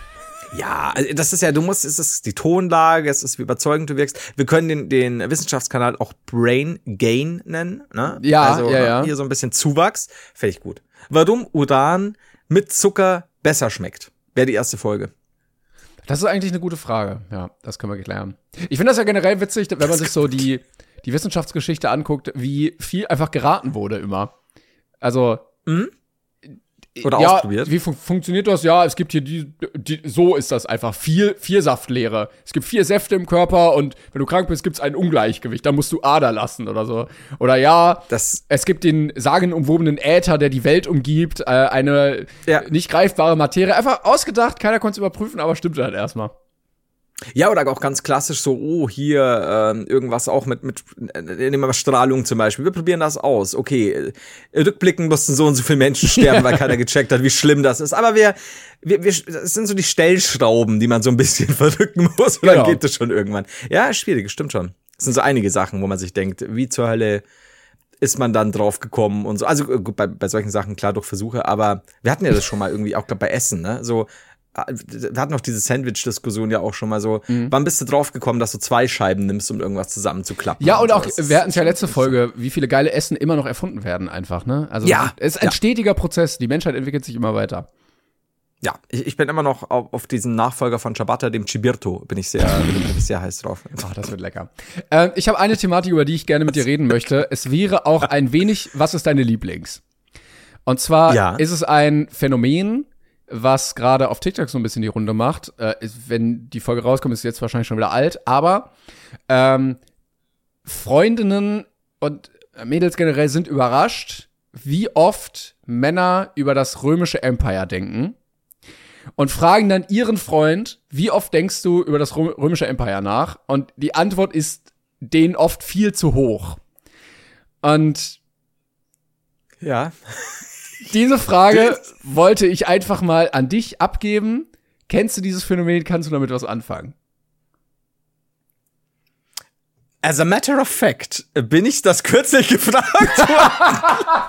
Ja, das ist ja, du musst, es ist die Tonlage, es ist, wie überzeugend du wirkst. Wir können den, den Wissenschaftskanal auch Brain Gain nennen, ne? Ja, also, ja, ja. Hier so ein bisschen Zuwachs. Fände ich gut. Warum Uran mit Zucker besser schmeckt, wäre die erste Folge. Das ist eigentlich eine gute Frage. Ja, das können wir klären. Ich finde das ja generell witzig, wenn man sich so die, die Wissenschaftsgeschichte anguckt, wie viel einfach geraten wurde immer. Also, mhm. Oder ja, ausprobiert. Wie fun- funktioniert das? Ja, es gibt hier die, die, so ist das einfach. Vier, vier Saftlehre. Es gibt vier Säfte im Körper und wenn du krank bist, gibt's ein Ungleichgewicht. Da musst du Ader lassen oder so. Oder ja, das es gibt den sagenumwobenen Äther, der die Welt umgibt. Äh, eine ja. nicht greifbare Materie. Einfach ausgedacht, keiner konnte es überprüfen, aber stimmt halt erstmal. Ja, oder auch ganz klassisch so, oh, hier ähm, irgendwas auch mit, mit nehmen wir mal Strahlung zum Beispiel. Wir probieren das aus. Okay, rückblickend mussten so und so viele Menschen sterben, weil keiner gecheckt hat, wie schlimm das ist. Aber wir, wir, wir, das sind so die Stellschrauben, die man so ein bisschen verrücken muss. Und genau. Dann geht das schon irgendwann. Ja, schwierig, stimmt schon. Das sind so einige Sachen, wo man sich denkt, wie zur Hölle ist man dann drauf gekommen und so. Also gut, bei, bei solchen Sachen klar durch Versuche, aber wir hatten ja das schon mal irgendwie, auch bei Essen, ne? So, wir hatten noch diese Sandwich-Diskussion ja auch schon mal so, mhm. wann bist du drauf gekommen, dass du zwei Scheiben nimmst, um irgendwas zusammenzuklappen? Ja, und auch, so. wir hatten es ja letzte Folge, wie viele geile Essen immer noch erfunden werden einfach, ne? Also, ja, es ist ein ja. stetiger Prozess, die Menschheit entwickelt sich immer weiter. Ja, ich, ich bin immer noch auf, auf diesen Nachfolger von Ciabatta, dem Cibirto, bin ich sehr, bin ich sehr heiß drauf. Ach, das wird lecker. Ähm, ich habe eine Thematik, über die ich gerne mit dir reden möchte. Es wäre auch ein wenig, was ist deine Lieblings? Und zwar ja. ist es ein Phänomen, was gerade auf TikTok so ein bisschen die Runde macht. Äh, ist, wenn die Folge rauskommt, ist es jetzt wahrscheinlich schon wieder alt, aber ähm, Freundinnen und Mädels generell sind überrascht, wie oft Männer über das römische Empire denken und fragen dann ihren Freund, wie oft denkst du über das Rö- römische Empire nach? Und die Antwort ist denen oft viel zu hoch. Und Ja. diese Frage wollte ich einfach mal an dich abgeben. Kennst du dieses Phänomen? Kannst du damit was anfangen? As a matter of fact, bin ich das kürzlich gefragt worden.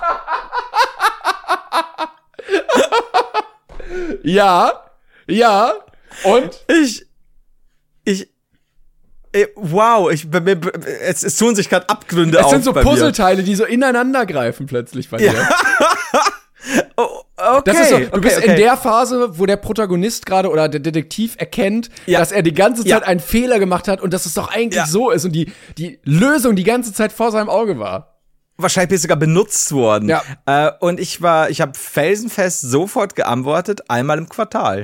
Ja, ja. Und? Ich, ich, ey, wow, ich, bei mir- es, es tun sich gerade Abgründe Es auf sind so bei mir. Puzzleteile, die so ineinander greifen plötzlich bei dir. Oh, okay. Das ist so, du okay, bist okay. in der Phase, wo der Protagonist gerade oder der Detektiv erkennt, Ja. dass er die ganze Zeit Ja. einen Fehler gemacht hat und dass es doch eigentlich Ja. so ist und die, die Lösung die ganze Zeit vor seinem Auge war. Wahrscheinlich bin ich sogar benutzt worden. Ja. Äh, und ich war, ich habe felsenfest sofort geantwortet, einmal im Quartal.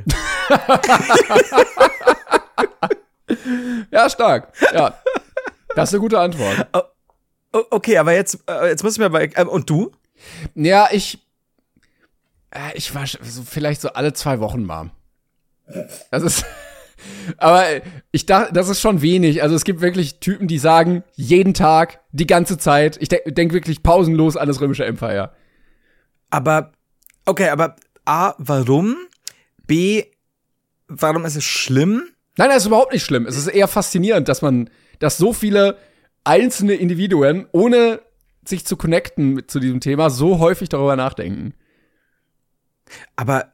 Ja, stark. Ja. Das ist eine gute Antwort. O- okay, aber jetzt, äh, jetzt muss ich mir bei, äh, und du? Ja, ich, äh, ich war sch- so vielleicht so alle zwei Wochen mal. Das ist, aber ich dachte, das ist schon wenig. Also es gibt wirklich Typen, die sagen, jeden Tag, die ganze Zeit. Ich denke denk wirklich pausenlos an das römische Empire. Aber, okay, aber A, warum? B, warum ist es schlimm? Nein, das ist überhaupt nicht schlimm. Es ist eher faszinierend, dass man, dass so viele einzelne Individuen, ohne sich zu connecten mit, zu diesem Thema, so häufig darüber nachdenken. Aber,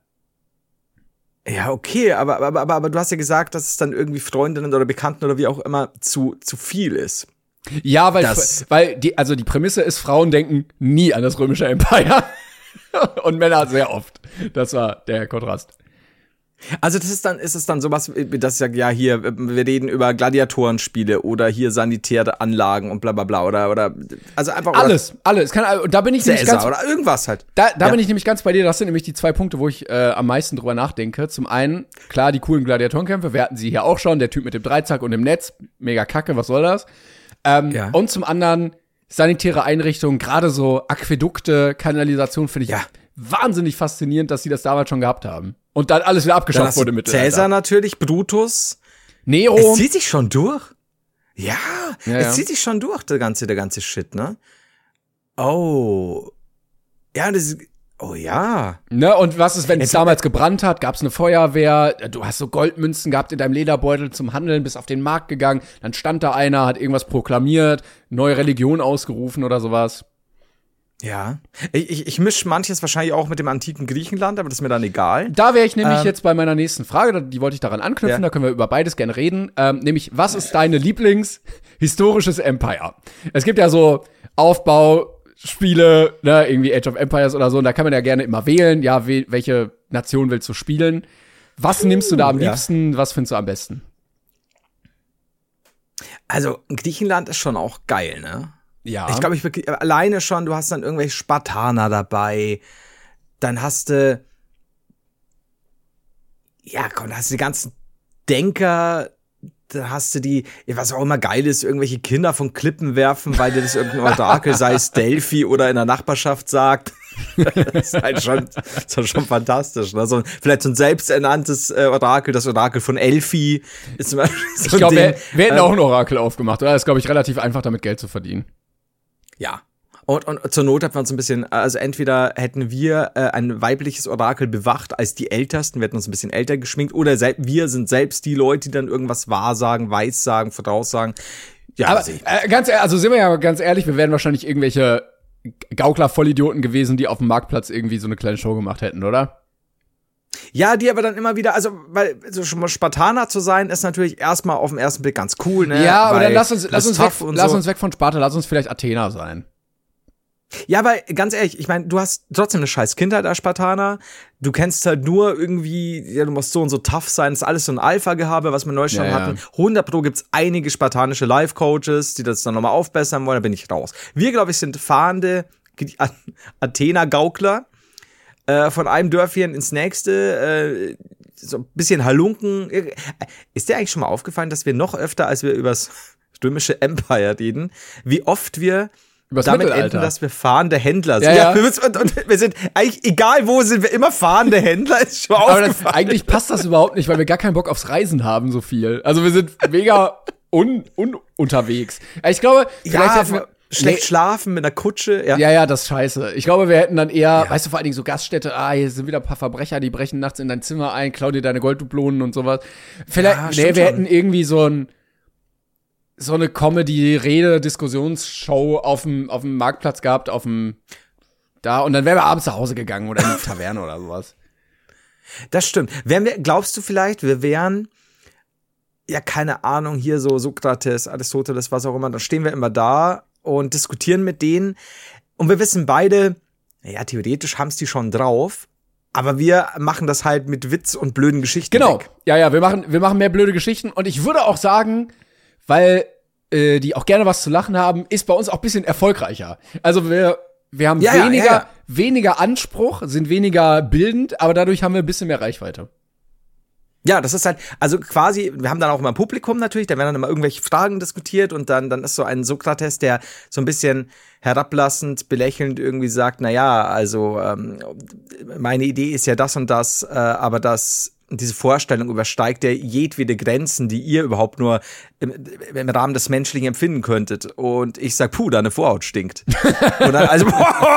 ja, okay, aber, aber, aber, aber du hast ja gesagt, dass es dann irgendwie Freundinnen oder Bekannten oder wie auch immer zu, zu viel ist. Ja, weil, Das- weil die, also die Prämisse ist, Frauen denken nie an das römische Empire. Und Männer sehr oft. Das war der Kontrast. Also das ist dann, ist es dann sowas, wie das ja, ja hier, wir reden über Gladiatorenspiele oder hier sanitäre Anlagen und bla bla bla oder, oder, also einfach. Alles, alles. Kann, und da bin ich Oder nämlich ganz, Cäsar oder irgendwas halt. da, da Ja. bin ich nämlich ganz bei dir. Das sind nämlich die zwei Punkte, wo ich äh, am meisten drüber nachdenke. Zum einen, klar, die coolen Gladiatorenkämpfe, wir hatten sie hier auch schon, der Typ mit dem Dreizack und dem Netz, mega kacke, was soll das? Ähm, Ja. Und zum anderen, sanitäre Einrichtungen, gerade so Aquädukte, Kanalisation, finde ich Ja. wahnsinnig faszinierend, dass sie das damals schon gehabt haben. Und dann alles wieder Dann abgeschafft hast wurde du mit Cäsar natürlich, Brutus. Nero. Es zieht sich schon durch. Ja, Ja, es ja. zieht sich schon durch, der ganze, der ganze Shit, ne? Oh. Ja, das ist, oh ja. Ne, und was ist, wenn es Jetzt- damals gebrannt hat? Gab es eine Feuerwehr? Du hast so Goldmünzen gehabt in deinem Lederbeutel zum Handeln, bist auf den Markt gegangen, dann stand da einer, hat irgendwas proklamiert, neue Religion ausgerufen oder sowas. Ja. Ich, ich, ich mische manches wahrscheinlich auch mit dem antiken Griechenland, aber das ist mir dann egal. Da wäre ich nämlich Ähm, jetzt bei meiner nächsten Frage, die wollte ich daran anknüpfen, Ja. da können wir über beides gerne reden. Ähm, nämlich, was ist deine Lieblings-historisches Empire? Es gibt ja so Aufbauspiele, ne, irgendwie Age of Empires oder so, und da kann man ja gerne immer wählen, ja, we- welche Nation willst du spielen? Was nimmst du da am ja. liebsten? Was findest du am besten? Also, Griechenland ist schon auch geil, ne? Ja. Ich glaube, ich wirklich, alleine schon, du hast dann irgendwelche Spartaner dabei, dann hast du, ja, komm, da hast du die ganzen Denker, da hast du die, was auch immer geil ist, irgendwelche Kinder von Klippen werfen, weil dir das irgendein Orakel, sei es Delphi oder in der Nachbarschaft sagt. Das ist halt schon, das ist halt schon fantastisch, ne? So, vielleicht so ein selbsternanntes äh, Orakel, das Orakel von Elfi ist zum Beispiel so Ich ein glaube, Ding. wir, wir hätten Ähm, auch ein Orakel aufgemacht, oder? Das ist, glaube ich, relativ einfach, damit Geld zu verdienen. Ja. Und, und zur Not hat man uns ein bisschen, also entweder hätten wir äh, ein weibliches Orakel bewacht als die Ältesten, wir hätten uns ein bisschen älter geschminkt, oder sel- wir sind selbst die Leute, die dann irgendwas wahrsagen, weissagen, voraussagen. Ja, Aber also ich- äh, ganz ehrlich, also sind wir ja ganz ehrlich, wir wären wahrscheinlich irgendwelche Gaukler-Vollidioten gewesen, die auf dem Marktplatz irgendwie so eine kleine Show gemacht hätten, oder? ja, die aber dann immer wieder, also, weil so schon mal Spartaner zu sein, ist natürlich erstmal auf den ersten Blick ganz cool, ne? Ja, aber Weil dann lass uns, du lass bist uns, weg, tough und lass so. uns weg von Sparta, lass uns vielleicht Athena sein. Ja, aber ganz ehrlich, ich meine, du hast trotzdem eine scheiß Kindheit als Spartaner. Du kennst halt nur irgendwie, ja, du musst so und so tough sein. Das ist alles so ein Alpha-Gehabe, was wir in Deutschland Ja, ja. hatten. hundert Pro gibt's einige spartanische Life-Coaches, die das dann nochmal aufbessern wollen, da bin ich raus. Wir, glaube ich, sind fahrende Athena-Gaukler. Äh, von einem Dörfchen ins nächste, äh, so ein bisschen Halunken. Ist dir eigentlich schon mal aufgefallen, dass wir noch öfter, als wir übers römische Empire reden, wie oft wir Übers damit Mittelalter. enden, dass wir fahrende Händler sind. Ja, ja. wir, und, und wir sind eigentlich, egal wo, sind wir immer fahrende Händler, ist schon Aber das, aufgefallen. eigentlich passt das überhaupt nicht, weil wir gar keinen Bock aufs Reisen haben, so viel. Also wir sind mega un, un unterwegs. Ich glaube, vielleicht ja, hätten wir, schlecht nee, schlafen mit einer Kutsche. Ja, Ja, ja, das ist scheiße. Ich glaube, wir hätten dann eher, weißt du, vor allen Dingen so Gaststätte, ah, hier sind wieder ein paar Verbrecher, die brechen nachts in dein Zimmer ein, klauen dir deine Golddublonen und sowas. Vielleicht, Ja, nee, stimmt wir schon. hätten irgendwie so ein, so eine Comedy-Rede-Diskussionsshow auf dem, auf dem Marktplatz gehabt, auf dem, da, und dann wären wir abends nach Hause gegangen oder in die Taverne oder sowas. Das stimmt. Wären wir, glaubst du vielleicht, wir wären, ja, keine Ahnung, hier so Sokrates, Aristoteles, was auch immer, dann stehen wir immer da und diskutieren mit denen. Und wir wissen beide, naja, theoretisch haben's die schon drauf, aber wir machen das halt mit Witz und blöden Geschichten. Genau. weg. Ja, ja, wir machen, wir machen mehr blöde Geschichten. Und ich würde auch sagen, weil äh, die auch gerne was zu lachen haben, ist bei uns auch ein bisschen erfolgreicher. Also wir, wir haben Ja, ja, weniger, ja, ja. weniger Anspruch, sind weniger bildend, aber dadurch haben wir ein bisschen mehr Reichweite. Ja, das ist halt, also quasi, wir haben dann auch immer ein Publikum natürlich, da werden dann immer irgendwelche Fragen diskutiert und dann, dann ist so ein Sokrates, der so ein bisschen herablassend, belächelnd irgendwie sagt, na ja, also ähm, meine Idee ist ja das und das, äh, aber das, diese Vorstellung übersteigt ja jedwede Grenzen, die ihr überhaupt nur im, im Rahmen des Menschlichen empfinden könntet. Und ich sag, puh, deine Vorhaut stinkt. Und dann, also,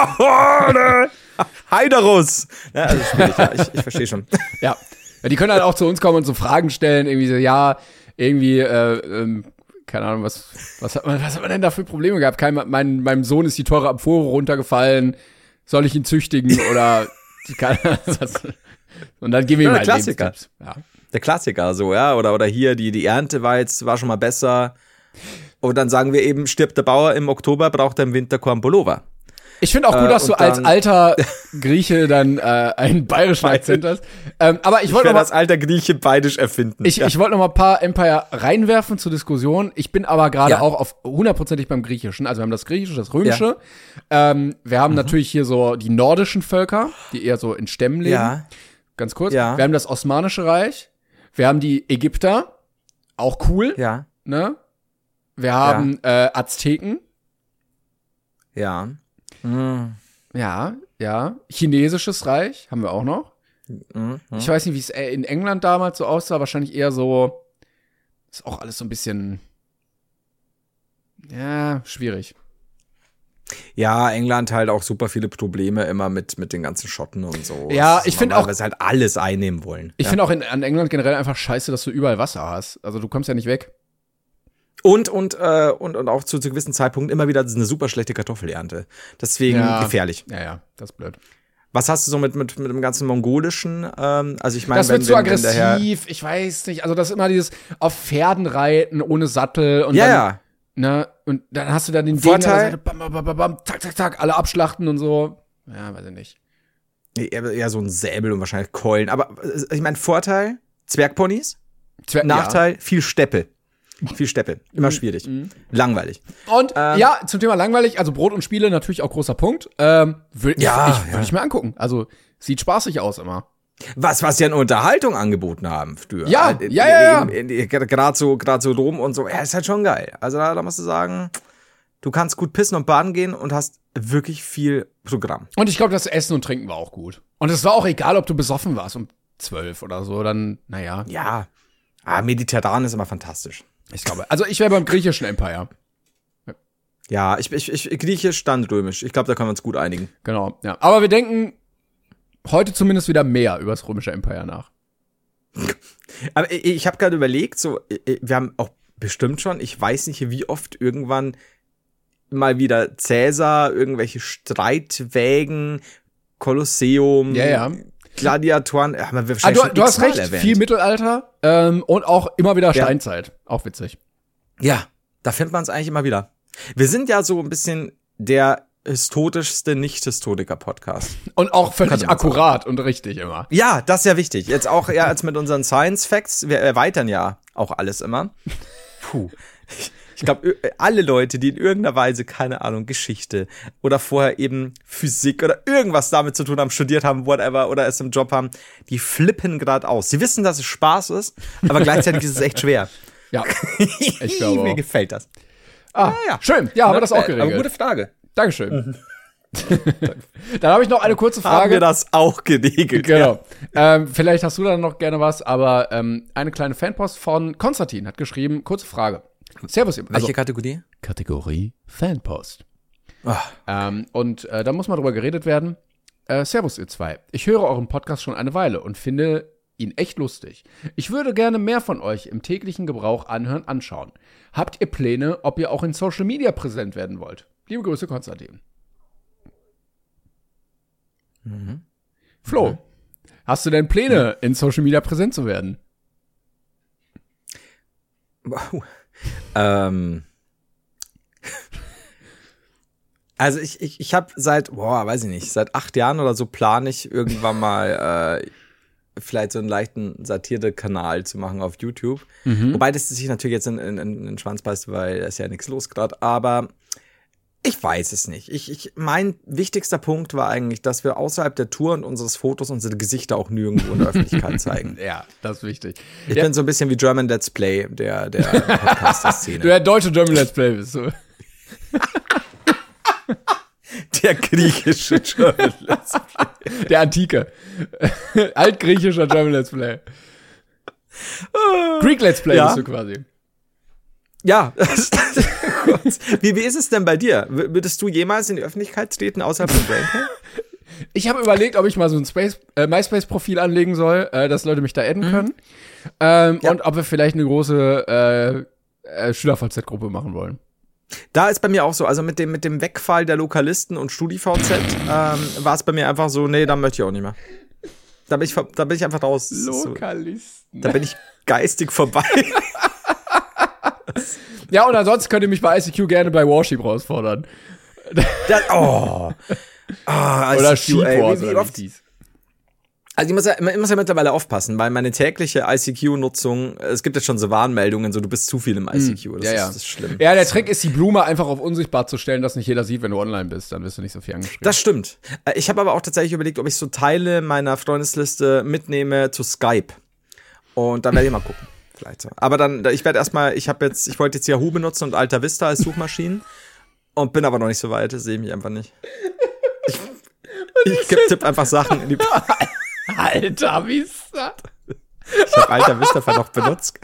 Heiderus! Ja, also schwierig, ja, ich, ich verstehe schon. Ja. Ja, die können halt auch zu uns kommen und so Fragen stellen, irgendwie so, ja, irgendwie, äh, ähm, keine Ahnung, was, was hat man, was hat man denn da für Probleme gehabt? Kein, mein, meinem Sohn ist die teure Amphore runtergefallen, soll ich ihn züchtigen oder, keine Ahnung, was. Und dann geben wir ihm Ja, halt Klassiker. Lebenstipps. Ja. Der Klassiker, so, ja, oder, oder hier, die, die Ernte war jetzt, war schon mal besser. Und dann sagen wir eben, stirbt der Bauer im Oktober, braucht er im Winter Kornpullover. Ich finde auch gut, Äh, dass du und als dann- alter Grieche dann äh, einen bayerischen Akzent hast. Ähm, aber ich Ich wollte werde noch als alter Grieche beidisch erfinden. Ich, ja. ich wollte noch mal ein paar Empire reinwerfen zur Diskussion. Ich bin aber gerade Ja. auch auf hundertprozentig beim Griechischen. Also wir haben das Griechische, das Römische. Ähm, wir haben natürlich hier so die nordischen Völker, die eher so in Stämmen leben. Ja. Ganz kurz. Ja. Wir haben das Osmanische Reich. Wir haben die Ägypter. Auch cool. Ja, Ne? Wir haben äh, Azteken. ja. Mhm. Ja, ja. Chinesisches Reich haben wir auch noch. Mhm. Ich weiß nicht, wie es äh, in England damals so aussah. Wahrscheinlich eher so. Ist auch alles so ein bisschen. Ja, schwierig. Ja, England halt auch super viele Probleme immer mit, mit den ganzen Schotten und so. Ja, Das ist ich find normal, auch- weil sie halt alles einnehmen wollen. Ich ja. finde auch in, an England generell einfach scheiße, dass du überall Wasser hast. Also du kommst ja nicht weg. Und, und, äh, und, und auch zu, zu gewissen Zeitpunkten immer wieder eine super schlechte Kartoffelernte. Deswegen Ja. gefährlich. Ja, ja, das ist blöd. Was hast du so mit, mit, mit dem ganzen Mongolischen? Ähm, also ich meine, Das wenn, wird zu wenn, wenn der Herr- aggressiv, ich weiß nicht. Also das ist immer dieses auf Pferden reiten, ohne Sattel. Und Ja, dann, ja. Ne, und dann hast du da den Vorteil- Gegner, der sagt, bam, bam, bam, bam, bam, zack, zack, zack, alle abschlachten und so. Ja, weiß ich nicht. Nee, eher, eher so ein Säbel und wahrscheinlich Keulen. Aber äh, ich meine, Vorteil, Zwergponys. Zwer- Nachteil, viel Steppe. Viel Steppe. Immer schwierig. Langweilig. Ja. Und Ähm, ja, zum Thema langweilig, also Brot und Spiele natürlich auch großer Punkt. Ähm, würde Ja, ich, ich, ja. würd ich mir angucken. Also sieht spaßig aus immer. Was, was ja eine Unterhaltung angeboten haben früher. Ja, Äh, ja, ja, ja. in- in- in- Gerade so, gerade so Rom und so. Ja, ist halt schon geil. Also da, da musst du sagen, du kannst gut pissen und baden gehen und hast wirklich viel Programm. Und ich glaube, das Essen und Trinken war auch gut. Und es war auch egal, ob du besoffen warst um zwölf oder so, dann, naja. Ja. Ah, mediterran ist immer fantastisch. Ich glaube, also ich wäre beim griechischen Empire. Ja, ich, ich, ich griechisch, dann römisch. Ich glaube, da können wir uns gut einigen. Genau, ja. Aber wir denken heute zumindest wieder mehr über das römische Empire nach. Aber ich, ich habe gerade überlegt, so, wir haben auch bestimmt schon, ich weiß nicht, wie oft irgendwann mal wieder Cäsar, irgendwelche Streitwägen, Kolosseum, Ja, ja. Gladiatoren, haben wir Ah, wahrscheinlich du, schon du hast x-mal recht, erwähnt. viel Mittelalter ähm, und auch immer wieder Ja. Steinzeit. Auch witzig. Ja, da findet man es eigentlich immer wieder. Wir sind ja so ein bisschen der historischste Nicht-Historiker-Podcast. Und auch völlig Könnte man akkurat und richtig immer. Ja, das ist ja wichtig. Jetzt auch ja, als mit unseren Science Facts, wir erweitern ja auch alles immer. Puh. Ich glaube, alle Leute, die in irgendeiner Weise, keine Ahnung, Geschichte oder vorher eben Physik oder irgendwas damit zu tun haben, studiert haben, whatever, oder es im Job haben, die flippen gerade aus. Sie wissen, dass es Spaß ist, aber gleichzeitig ist es echt schwer. Ja, ich glaube Mir auch. gefällt das. Ah, ja. Schön. Ja, haben wir das auch geregelt. Aber gute Frage. Dankeschön. Dann habe ich noch eine kurze Frage. Haben wir das auch geregelt? Genau. Ähm, vielleicht hast du dann noch gerne was, aber ähm, eine kleine Fanpost von Konstantin hat geschrieben, kurze Frage. Servus. Also, Welche Kategorie? Kategorie Fanpost. Oh. Ähm, und äh, da muss mal drüber geredet werden. Äh, Servus, ihr zwei. Ich höre euren Podcast schon eine Weile und finde ihn echt lustig. Ich würde gerne mehr von euch im täglichen Gebrauch anhören, anschauen. Habt ihr Pläne, ob ihr auch in Social Media präsent werden wollt? Liebe Grüße, Konstantin. Mhm. Flo, Mhm. hast du denn Pläne, in Social Media präsent zu werden? Wow. ähm. Also ich, ich, ich habe seit, boah, weiß ich nicht, seit acht Jahren oder so plane ich irgendwann mal äh, vielleicht so einen leichten Satire-Kanal zu machen auf YouTube. Mhm. Wobei das sich natürlich jetzt in, in, in den Schwanz beißt, weil da ist ja nichts los gerade. Aber ich weiß es nicht. Ich, ich, mein wichtigster Punkt war eigentlich, dass wir außerhalb der Tour und unseres Fotos unsere Gesichter auch nirgendwo in der Öffentlichkeit zeigen. Ja, das ist wichtig. Ich ja. bin so ein bisschen wie German Let's Play der, der Podcast-Szene. Du, der deutsche German Let's Play bist du. Der griechische German Let's Play. Der antike. Altgriechischer German Let's Play. Greek Let's Play Ja. bist du quasi. Ja. wie, wie ist es denn bei dir? W- Würdest du jemals in die Öffentlichkeit treten, außerhalb von Brainpain? Ich habe überlegt, ob ich mal so ein Space, äh, MySpace-Profil anlegen soll, äh, dass Leute mich da adden können. Ähm, Ja. Und ob wir vielleicht eine große äh, äh, Schüler-V Z-Gruppe machen wollen. Da ist bei mir auch so, also mit dem, mit dem Wegfall der Lokalisten und StudiVZ ähm, war es bei mir einfach so, nee, da möchte ich auch nicht mehr. Da bin ich, ver- da bin ich einfach raus. Das ist so, Lokalisten. da bin ich geistig vorbei. Ja, und ansonsten könnt ihr mich bei I C Q gerne bei Warship herausfordern. Das, oh. Ah, Oder I C Q, ey, Sheepwars wie, wie oder oft, wie dies. Also ich muss, ja, ich muss ja mittlerweile aufpassen, weil meine tägliche I C Q-Nutzung, es gibt jetzt schon so Warnmeldungen, so du bist zu viel im I C Q. Das, ja, ist, ja. das ist schlimm. Ja, der Trick ist, die Blume einfach auf unsichtbar zu stellen, dass nicht jeder sieht, wenn du online bist. Dann wirst du nicht so viel angeschrieben. Das stimmt. Äh, Ich habe aber auch tatsächlich überlegt, ob ich so Teile meiner Freundesliste mitnehme zu Skype. Und dann werde ich mal gucken. Vielleicht so. Aber dann, ich werde erstmal, ich habe jetzt, ich wollte jetzt Yahoo benutzen und Alta Vista als Suchmaschinen. Und bin aber noch nicht so weit, das sehe ich mich einfach nicht. Ich, ich tippe einfach Sachen in die. Alter, wie ist das? Ich habe Alta Vista noch benutzt.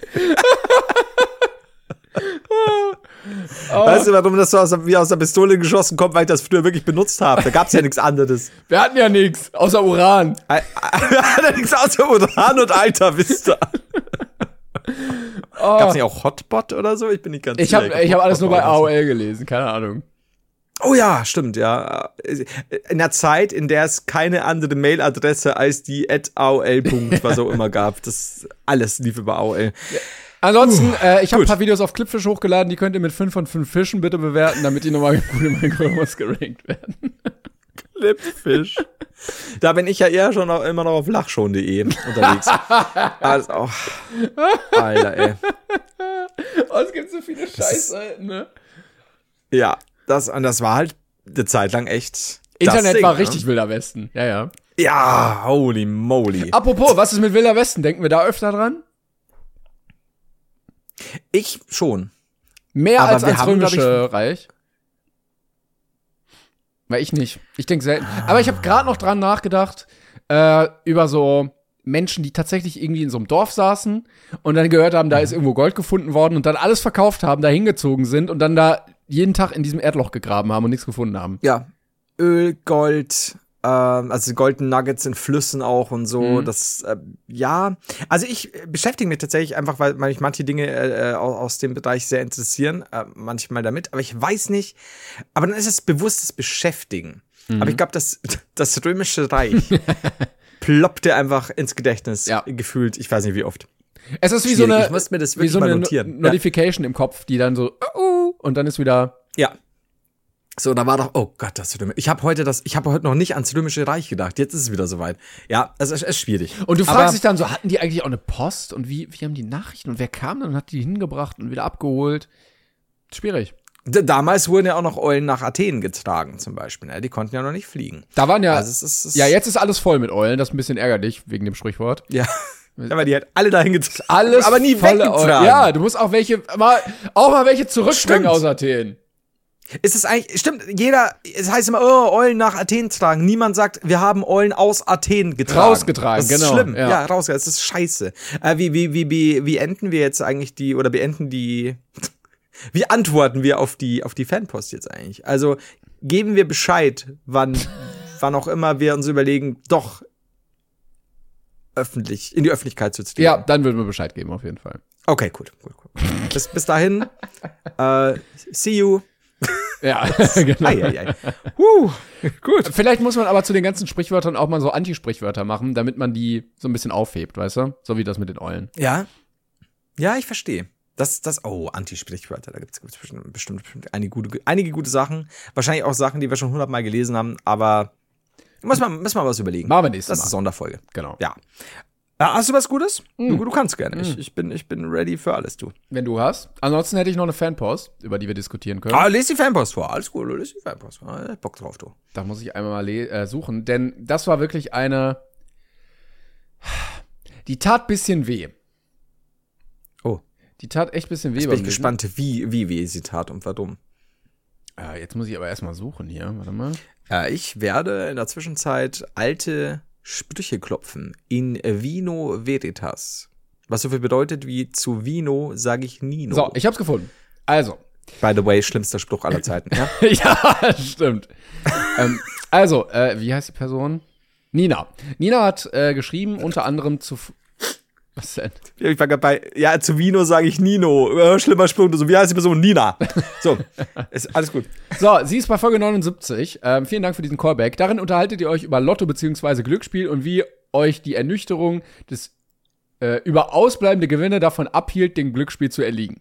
Oh. Weißt du, warum das so aus, der- wie aus der Pistole geschossen kommt, weil ich das früher wirklich benutzt habe? Da gab es ja nichts anderes. Wir hatten ja nichts, außer Uran. Wir hatten ja nichts außer Uran und Alta Vista. Oh. Gab's nicht auch Hotbot oder so? Ich bin nicht ganz Ich sicher. habe ich hab alles nur bei Hotbot A O war das. L gelesen, keine Ahnung. Oh ja, stimmt, ja. In der Zeit, in der es keine andere Mailadresse als die at A O L. was auch immer gab. Das alles lief über A O L. Ansonsten, äh, ich habe ein gut. paar Videos auf Clipfish hochgeladen, die könnt ihr mit fünf von fünf Fischen bitte bewerten, damit die nochmal gut im Algorithmus gerankt werden. Clipfish. Da bin ich ja eher schon noch, immer noch auf lachschon punkt de unterwegs. Also, oh. Alter, ey. Oh, es gibt so viele Scheißseiten, ne? Ja, das, und das war halt eine Zeit lang echt das Internet Ding, war ne? richtig wilder Westen, ja, ja. Ja, holy moly. Apropos, was ist mit wilder Westen? Denken wir da öfter dran? Ich schon. Mehr Aber als wir ans haben, glaub Römische Reich? Weil ich nicht. Ich denke selten. Aber ich habe gerade noch dran nachgedacht, äh, über so Menschen, die tatsächlich irgendwie in so einem Dorf saßen und dann gehört haben, da ist irgendwo Gold gefunden worden und dann alles verkauft haben, da hingezogen sind und dann da jeden Tag in diesem Erdloch gegraben haben und nichts gefunden haben. Ja, Öl, Gold, ähm, also Golden Nuggets in Flüssen auch und so. Mhm. Das, äh, ja, also ich äh, beschäftige mich tatsächlich einfach, weil mich manche Dinge äh, aus, aus dem Bereich sehr interessieren, äh, manchmal damit, aber ich weiß nicht, aber dann ist es bewusstes Beschäftigen. Mhm. Aber ich glaube, das, das Römische Reich ploppte einfach ins Gedächtnis, Ja. gefühlt, ich weiß nicht wie oft. Es ist wie so Schwierig. eine, Ich muss mir das wie wirklich so mal eine notieren. No- Notification im Kopf, die dann so uh, uh, und dann ist wieder. Ja. So, da war doch, oh Gott, das Römische. Ich habe heute das, ich habe heute noch nicht ans Römische Reich gedacht. Jetzt ist es wieder soweit. Ja, es ist, es ist schwierig. Und du Aber fragst dich dann so, hatten die eigentlich auch eine Post und wie, wie haben die Nachrichten und wer kam dann und hat die hingebracht und wieder abgeholt? Schwierig. d- damals wurden ja auch noch Eulen nach Athen getragen, zum Beispiel. Ne? Die konnten ja noch nicht fliegen. Da waren ja, Also es ist, es ja, jetzt ist alles voll mit Eulen, das ist ein bisschen ärgerlich wegen dem Sprichwort. Ja. Ja, weil die halt alle dahin getragen. Alles aber nie volle weggetragen. Eulen. Ja, du musst auch welche, mal, auch mal welche zurückbringen Stimmt. aus Athen. Ist es eigentlich, stimmt, jeder, es heißt immer, oh, Eulen nach Athen tragen. Niemand sagt, wir haben Eulen aus Athen getragen. Rausgetragen, das ist genau, schlimm. ja. Ja, rausgetragen, das ist scheiße. Äh, wie, wie, wie, wie, wie enden wir jetzt eigentlich die, oder beenden die, wie antworten wir auf die, auf die Fanpost jetzt eigentlich? Also, geben wir Bescheid, wann, wann auch immer wir uns überlegen, doch öffentlich, in die Öffentlichkeit zu ziehen. Ja, dann würden wir Bescheid geben, auf jeden Fall. Okay, gut, gut, gut. bis, bis dahin, äh, see you. Ja, genau. Ei, ei, ei. Huh, gut. Vielleicht muss man aber zu den ganzen Sprichwörtern auch mal so Anti-Sprichwörter machen, damit man die so ein bisschen aufhebt, weißt du? So wie das mit den Eulen. Ja. Ja, ich verstehe. Das, das, oh, Anti-Sprichwörter, da gibt's gibt's bestimmt, bestimmt, bestimmt einige gute, einige gute Sachen. Wahrscheinlich auch Sachen, die wir schon hundertmal gelesen haben, aber muss man, müssen wir was überlegen. Machen wir nächstes Das Mal. ist Sonderfolge. Genau. Ja. Äh, hast du was Gutes? Mm. Du, du kannst gerne. Mm. Ich, ich, bin, ich bin ready für alles, du. Wenn du hast. Ansonsten hätte ich noch eine Fanpost, über die wir diskutieren können. Ah, lese die Fanpost vor. Alles gut, lese die Fanpost vor. Ah, Bock drauf, du. Da muss ich einmal mal le- äh, suchen, denn das war wirklich eine, die tat bisschen weh. Oh. Die tat echt bisschen weh. Jetzt beim bin ich Lesen. gespannt, wie, wie weh sie tat und warum. Äh, jetzt muss ich aber erstmal suchen hier. Warte mal. Äh, ich werde in der Zwischenzeit alte Sprüche klopfen. In vino veritas. Was so viel bedeutet wie zu Vino sage ich Nino. So, ich hab's gefunden. Also. By the way, schlimmster Spruch aller Zeiten. Ja, Ja, stimmt. ähm, also, äh, wie heißt die Person? Nina. Nina hat äh, geschrieben, unter anderem zu. F- Was denn? ich war gerade bei, ja, zu Vino sage ich Nino. Äh, schlimmer Spruch. So, wie heißt die Person? Nina. So, ist alles gut. So, sie ist bei Folge neunundsiebzig. Ähm, vielen Dank für diesen Callback. Darin unterhaltet ihr euch über Lotto bzw. Glücksspiel und wie euch die Ernüchterung des äh, über ausbleibende Gewinne davon abhielt, dem Glücksspiel zu erliegen.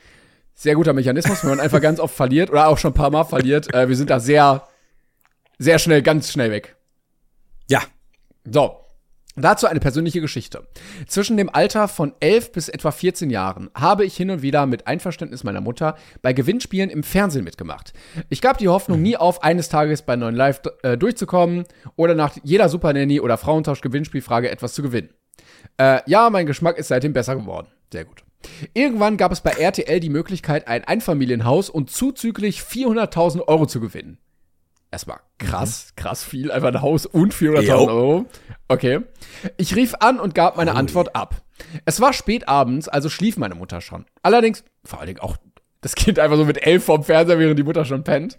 Sehr guter Mechanismus, wenn man einfach ganz oft verliert oder auch schon ein paar Mal verliert. Äh, wir sind da sehr, sehr schnell, ganz schnell weg. Ja. So. Dazu eine persönliche Geschichte. Zwischen dem Alter von elf bis etwa vierzehn Jahren habe ich hin und wieder mit Einverständnis meiner Mutter bei Gewinnspielen im Fernsehen mitgemacht. Ich gab die Hoffnung nie auf, eines Tages bei neun Live äh, durchzukommen oder nach jeder Super Nanny oder Frauentausch-Gewinnspielfrage etwas zu gewinnen. Äh, ja, mein Geschmack ist seitdem besser geworden. Sehr gut. Irgendwann gab es bei R T L die Möglichkeit, ein Einfamilienhaus und zuzüglich vierhunderttausend Euro zu gewinnen. Erstmal krass, krass viel, einfach ein Haus und vierhunderttausend Euro. Okay. Ich rief an und gab meine Antwort ab. Es war spät abends, also schlief meine Mutter schon. Allerdings, vor allen Dingen auch das Kind einfach so mit elf vorm Fernseher, während die Mutter schon pennt.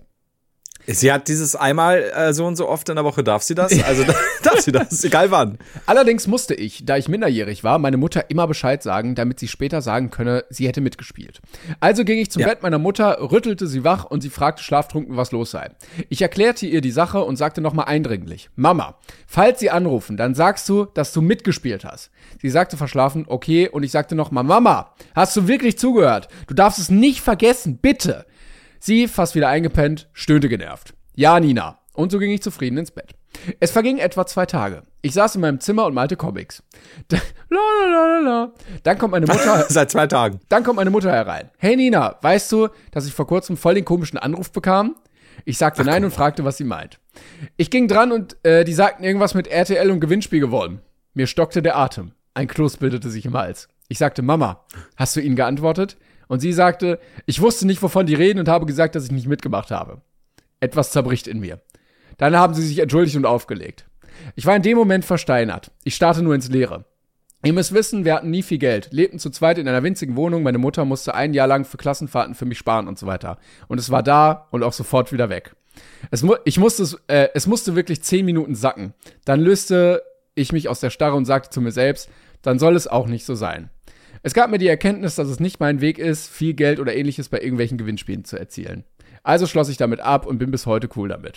Sie hat dieses einmal äh, so und so oft in der Woche, darf sie das? Also darf sie das, egal wann. Allerdings musste ich, da ich minderjährig war, meine Mutter immer Bescheid sagen, damit sie später sagen könne, sie hätte mitgespielt. Also ging ich zum Ja. Bett meiner Mutter, rüttelte sie wach und sie fragte schlaftrunken, was los sei. Ich erklärte ihr die Sache und sagte nochmal eindringlich: Mama, falls sie anrufen, dann sagst du, dass du mitgespielt hast. Sie sagte verschlafen, okay, und ich sagte nochmal: Mama, hast du wirklich zugehört? Du darfst es nicht vergessen, bitte. Sie, fast wieder eingepennt, stöhnte genervt. Ja, Nina. Und so ging ich zufrieden ins Bett. Es vergingen etwa zwei Tage. Ich saß in meinem Zimmer und malte Comics. Da, la, la, la, la. Dann kommt meine Mutter. Seit zwei Tagen. Dann kommt meine Mutter herein. Hey Nina, weißt du, dass ich vor kurzem voll den komischen Anruf bekam? Ich sagte Ach, nein und fragte, was sie meint. Ich ging dran und äh, die sagten irgendwas mit R T L und Gewinnspiel gewonnen. Mir stockte der Atem. Ein Kloß bildete sich im Hals. Ich sagte: Mama, hast du ihnen geantwortet? Und sie sagte: Ich wusste nicht, wovon die reden und habe gesagt, dass ich nicht mitgemacht habe. Etwas zerbricht in mir. Dann haben sie sich entschuldigt und aufgelegt. Ich war in dem Moment versteinert. Ich starrte nur ins Leere. Ihr müsst wissen, wir hatten nie viel Geld, lebten zu zweit in einer winzigen Wohnung, meine Mutter musste ein Jahr lang für Klassenfahrten für mich sparen und so weiter. Und es war da und auch sofort wieder weg. Es, mu- ich musste es, äh, es musste wirklich zehn Minuten sacken. Dann löste ich mich aus der Starre und sagte zu mir selbst: Dann soll es auch nicht so sein. Es gab mir die Erkenntnis, dass es nicht mein Weg ist, viel Geld oder ähnliches bei irgendwelchen Gewinnspielen zu erzielen. Also schloss ich damit ab und bin bis heute cool damit.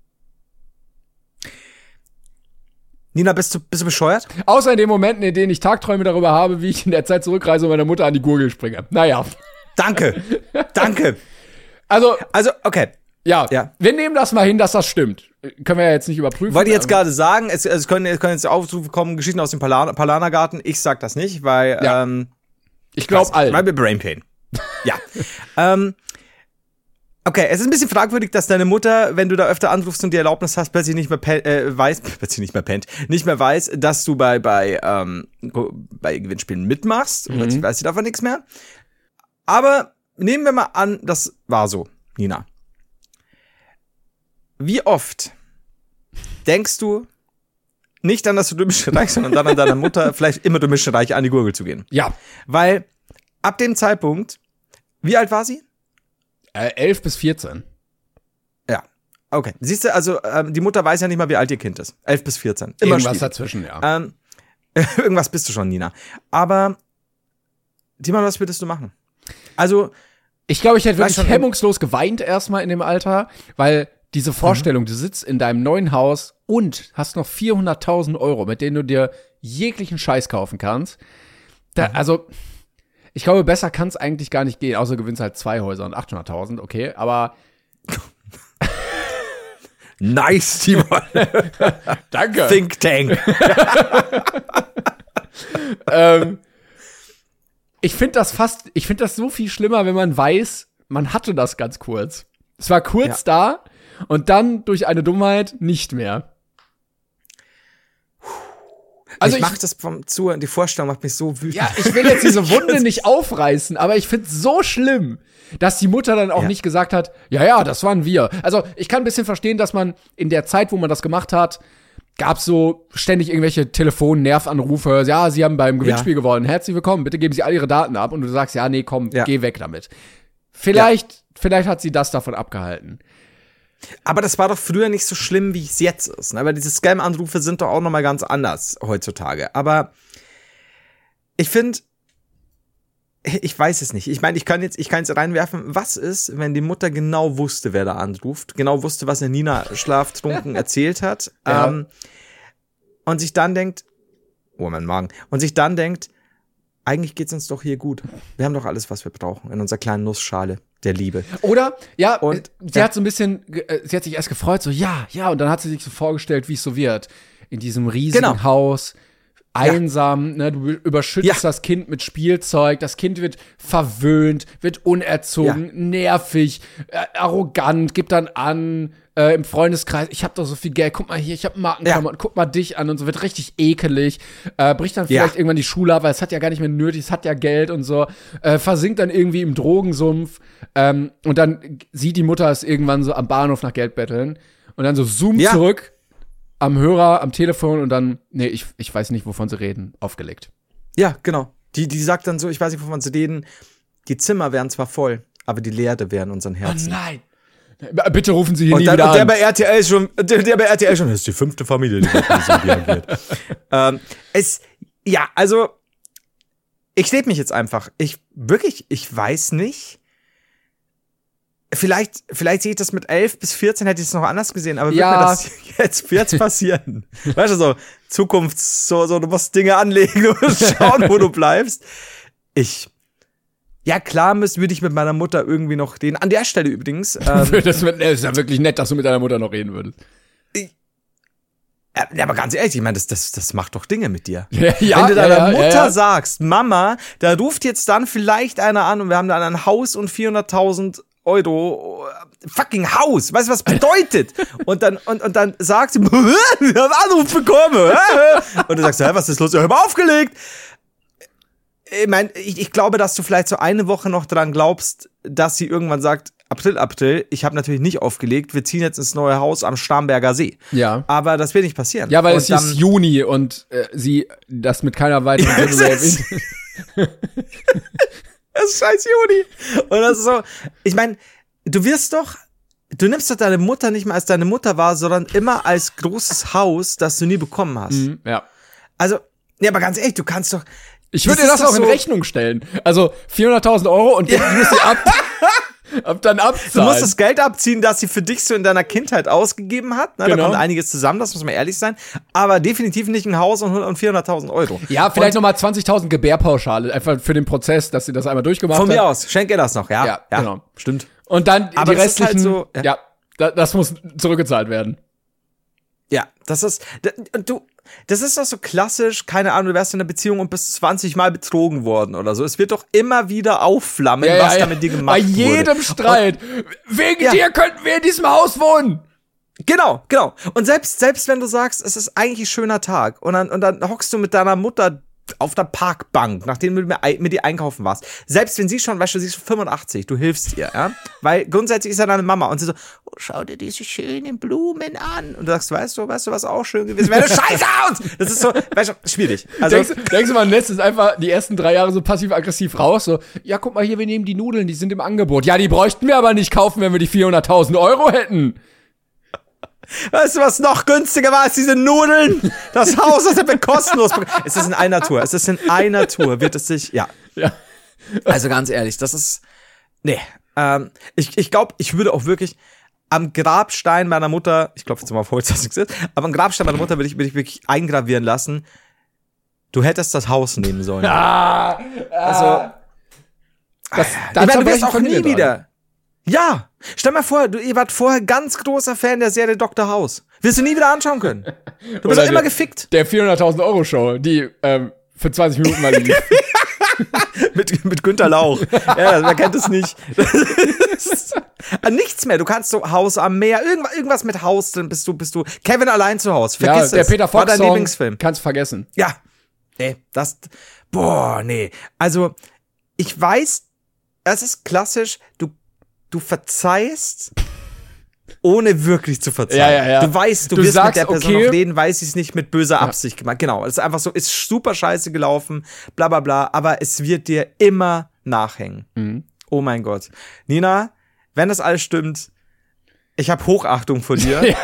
Nina, bist du, bist du bescheuert? Außer in den Momenten, in denen ich Tagträume darüber habe, wie ich in der Zeit zurückreise und meiner Mutter an die Gurgel springe. Naja. Danke. Danke. Also, Also, okay. ja, Ja. wir nehmen das mal hin, dass das stimmt. Können wir ja jetzt nicht überprüfen. Wollte ich jetzt aber- gerade sagen, es, es, können, es können jetzt Aufrufe kommen, Geschichten aus dem Pala- Palanergarten. Ich sag das nicht, weil, Ja. ähm, Ich glaube Weil allen. wir Brain Pain. Ja. ähm, Okay, es ist ein bisschen fragwürdig, dass deine Mutter, wenn du da öfter anrufst und die Erlaubnis hast, plötzlich nicht mehr pen- äh, weiß, plötzlich nicht mehr pennt, nicht mehr weiß, dass du bei bei ähm, bei Gewinnspielen mitmachst. Und plötzlich weiß sie davon nichts mehr. Aber nehmen wir mal an, das war so, Nina. Wie oft denkst du nicht an das Römische Reich, sondern dann an deiner Mutter, vielleicht immer Römische Reich an die Gurgel zu gehen? Ja. Weil ab dem Zeitpunkt, wie alt war sie? Äh, elf bis vierzehn. Ja, okay. Siehst du, also ähm, die Mutter weiß ja nicht mal, wie alt ihr Kind ist. elf bis vierzehn. Immer Irgendwas schwierig. dazwischen, ja. Ähm, irgendwas bist du schon, Nina. Aber, Timon, was würdest du machen? Also, Ich glaube, ich hätte Weißt wirklich schon, hemmungslos geweint erstmal in dem Alter, weil diese Vorstellung, du sitzt in deinem neuen Haus und hast noch vierhunderttausend Euro, mit denen du dir jeglichen Scheiß kaufen kannst. Da, also, ich glaube, besser kann es eigentlich gar nicht gehen, außer du gewinnst halt zwei Häuser und achthunderttausend, okay, aber nice, Timon. danke. Think Tank. ähm, ich finde das fast, ich finde das so viel schlimmer, wenn man weiß, man hatte das ganz kurz. Es war kurz da und dann durch eine Dummheit nicht mehr. Also ich ich, mach das vom Zuhören, die Vorstellung macht mich so wütend. ja, ich will jetzt diese Wunde nicht aufreißen, aber ich find's so schlimm, dass die Mutter dann auch Ja. nicht gesagt hat, ja, ja, das waren wir. Also ich kann ein bisschen verstehen, dass man in der Zeit, wo man das gemacht hat, gab's so ständig irgendwelche Telefon-Nervanrufe, ja, Sie haben beim Gewinnspiel Ja. gewonnen, herzlich willkommen, bitte geben Sie all Ihre Daten ab und du sagst, ja, nee, komm, Ja. geh weg damit. Vielleicht, vielleicht hat sie das davon abgehalten. Aber das war doch früher nicht so schlimm, wie es jetzt ist. Ne? Weil diese Scam-Anrufe sind doch auch noch mal ganz anders heutzutage. Aber ich finde, ich weiß es nicht. Ich meine, ich kann jetzt, ich kann jetzt reinwerfen, was ist, wenn die Mutter genau wusste, wer da anruft, genau wusste, was der Nina schlaftrunken erzählt hat, Ja. ähm, und sich dann denkt, oh, mein Magen, und sich dann denkt, eigentlich geht's uns doch hier gut. Wir haben doch alles, was wir brauchen in unserer kleinen Nussschale der Liebe. Oder, ja, Und- sie ja. hat so ein bisschen, ge- äh, sie hat sich erst gefreut, so, ja, ja, und dann hat sie sich so vorgestellt, wie es so wird. In diesem riesigen Genau. Haus, einsam, ne, du überschüttest Ja. das Kind mit Spielzeug, das Kind wird verwöhnt, wird unerzogen, Ja. nervig, äh, arrogant, gibt dann an, äh, im Freundeskreis, ich hab doch so viel Geld, guck mal hier, ich hab Markenklamotten, guck mal dich an und so, wird richtig ekelig, äh, bricht dann vielleicht Ja. irgendwann die Schule ab, weil es hat ja gar nicht mehr nötig, es hat ja Geld und so, äh, versinkt dann irgendwie im Drogensumpf, ähm, und dann sieht die Mutter es irgendwann so am Bahnhof nach Geld betteln und dann so zoom Ja. zurück am Hörer, am Telefon und dann, nee, ich, ich weiß nicht, wovon sie reden, aufgelegt. Ja, genau. Die, die sagt dann so, ich weiß nicht, wovon sie reden, die Zimmer wären zwar voll, aber die Leere wären in unseren Herzen. nein! B- Bitte rufen Sie hier Und, nie dann, wieder und der an. bei R T L schon, der, der bei R T L schon, das ist die fünfte Familie, die mit diesem Bier geht. ähm, es, ja, also, ich lebe mich jetzt einfach. Ich, wirklich, ich weiß nicht. Vielleicht, vielleicht sehe ich das mit elf bis vierzehn, hätte ich es noch anders gesehen, aber Ja. wird mir das jetzt, jetzt passieren? Weißt du, so, Zukunft, so, so, du musst Dinge anlegen, du musst schauen, wo du bleibst. Ich, ja klar, müsste, würde ich mit meiner Mutter irgendwie noch reden. An der Stelle übrigens, ähm, Das wird- das ist ja wirklich nett, dass du mit deiner Mutter noch reden würdest. Ja, aber ganz ehrlich, ich meine, das, das, das macht doch Dinge mit dir. Ja, ja, Wenn du deiner ja, ja, Mutter ja. sagst, Mama, da ruft jetzt dann vielleicht einer an und wir haben dann ein Haus und vierhunderttausend Euro, fucking Haus, weißt du, was bedeutet? und dann, und, und dann sagt sie, wir haben einen Anruf bekommen. Und du sagst, hä, was ist los? Ich hab aufgelegt. Ich meine, ich, ich glaube, dass du vielleicht so eine Woche noch dran glaubst, dass sie irgendwann sagt, April, April, ich habe natürlich nicht aufgelegt, wir ziehen jetzt ins neue Haus am Starnberger See. Ja. Aber das wird nicht passieren. Ja, weil und es hieß Juni und äh, sie das mit keiner weiteren Ja, Sendung es ist- erwähnt. Das ist scheiß Juni. Und das ist so, ich meine, du wirst doch, du nimmst doch deine Mutter nicht mehr als deine Mutter war, sondern immer als großes Haus, das du nie bekommen hast. Mhm, ja. Also, ja, aber ganz ehrlich, du kannst doch. Ich würde dir ist das doch auch in so- Rechnung stellen. Also vierhunderttausend Euro und ich muss sie ab, ab dann Du abzahlen. musst das Geld abziehen, das sie für dich so in deiner Kindheit ausgegeben hat. Ne? Genau. Da kommt einiges zusammen, das muss man ehrlich sein. Aber definitiv nicht ein Haus und und vierhunderttausend Euro. ja, vielleicht und nochmal zwanzigtausend Gebärpauschale, einfach für den Prozess, dass sie das einmal durchgemacht Von hat. mir aus, schenk ihr das noch, ja. Ja, genau. Stimmt. Und dann Aber die das ist halt restlichen, so, ja. ja, da, das muss zurückgezahlt werden. Ja, das ist, d- und du, das ist doch so klassisch, keine Ahnung, du wärst in einer Beziehung und bist zwanzig Mal betrogen worden oder so. Es wird doch immer wieder aufflammen, Ja, was ja, da ja. mit dir gemacht Bei wurde. jedem Streit. Und, wegen Ja. dir könnten wir in diesem Haus wohnen. Genau, genau. Und selbst, selbst wenn du sagst, es ist eigentlich ein schöner Tag und dann, und dann hockst du mit deiner Mutter auf der Parkbank, nachdem du mit, mit ihr einkaufen warst. Selbst wenn sie schon, weißt du, sie ist schon fünfundachtzig, du hilfst ihr, ja? Weil grundsätzlich ist ja deine Mama und sie so, oh, schau dir diese schönen Blumen an. Und du sagst, weißt du, weißt du, was auch schön gewesen wäre? Scheiße aus! Das ist so, weißt du, schwierig. Also, denkst, denkst du, man lässt es einfach die ersten drei Jahre so passiv-aggressiv raus? So, ja, guck mal hier, wir nehmen die Nudeln, die sind im Angebot. Ja, die bräuchten wir aber nicht kaufen, wenn wir die vierhunderttausend Euro hätten. weißt du, was noch günstiger war als diese Nudeln? Das Haus, das hätten wir kostenlos bekommen. Es ist in einer Tour. Es ist in einer Tour. Wird es sich, ja. Ja. Also ganz ehrlich, das ist, nee. Ähm, ich ich glaube, ich würde auch wirklich am Grabstein meiner Mutter, ich klopfe jetzt mal auf Holz, dass nichts ist, aber am Grabstein meiner Mutter würde ich, würde ich wirklich eingravieren lassen, du hättest das Haus nehmen sollen. Ah, Also, das, ich meine, du wirst auch nie wieder. Ja, stell mal vor, du, ihr wart vorher ganz großer Fan der Serie Doktor House. Wirst du nie wieder anschauen können. Du bist Oder doch immer der- gefickt. Der vierhunderttausend Euro Show, die ähm, für zwanzig Minuten mal lief. mit, mit Günter Lauch. Ja, wer kennt es nicht? Das ist, äh, nichts mehr. Du kannst so Haus am Meer, irgendwas, irgendwas mit Haus, dann bist du, bist du Kevin allein zu Hause. Ja, Vergiss der es. Peter War Fox dein Song, Lieblingsfilm. kannst vergessen. Ja. Ey, das, boah, nee. Also, ich weiß, es ist klassisch, du, du verzeihst, ohne wirklich zu verzeihen. Ja, ja, ja. Du weißt, du, Du wirst sagst, mit der Person okay. noch reden, weiß ich es nicht mit böser Absicht gemacht. Genau, es ist einfach so, ist super scheiße gelaufen, bla bla bla, aber es wird dir immer nachhängen. Mhm. Oh mein Gott. Nina, wenn das alles stimmt, ich habe Hochachtung vor dir.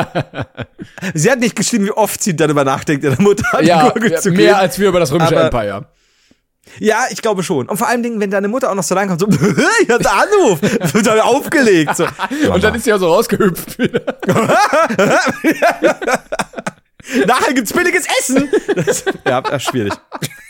Sie hat nicht geschrieben, wie oft sie darüber nachdenkt, ihre Mutter an die Ja, Gurgel ja zu mehr gehen. als wir über das römische Aber- Empire. Ja, ich glaube schon. Und vor allen Dingen, wenn deine Mutter auch noch so reinkommt, so, ich hatte Anruf, wird dann aufgelegt. So. Und dann ist sie ja so rausgehüpft wieder. Nachher gibt's billiges Essen. Das, ja, das ist schwierig.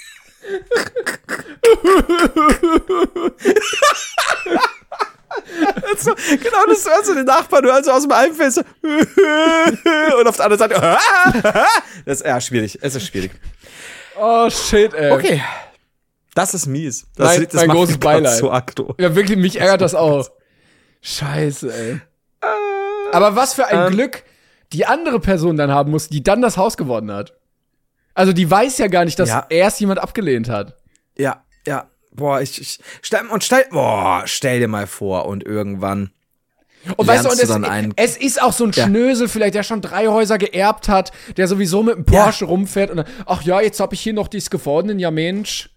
Das ist so, genau, das hört so den Nachbarn, du also aus dem einen Fenster und auf der anderen Seite. Das ist ja schwierig. Es ist schwierig. Oh, shit, ey. Okay. Das ist mies. Das, Mein- das mein macht großes mich grad Beileid. so aggro. Ja, wirklich, mich ärgert das auch. Scheiße, ey. Aber was für ein ähm, Glück die andere Person dann haben muss, die dann das Haus gewonnen hat. Also die weiß ja gar nicht, dass Ja. erst jemand abgelehnt hat. Ja, ja. Boah, ich, ich stell, und stell, boah, stell dir mal vor und irgendwann. Und weißt du, lernst und du dann es, einen- es ist auch so ein Ja. Schnösel vielleicht, der schon drei Häuser geerbt hat, der sowieso mit einem Porsche rumfährt und dann, ach ja, jetzt hab ich hier noch dies gewonnen, ja Mensch.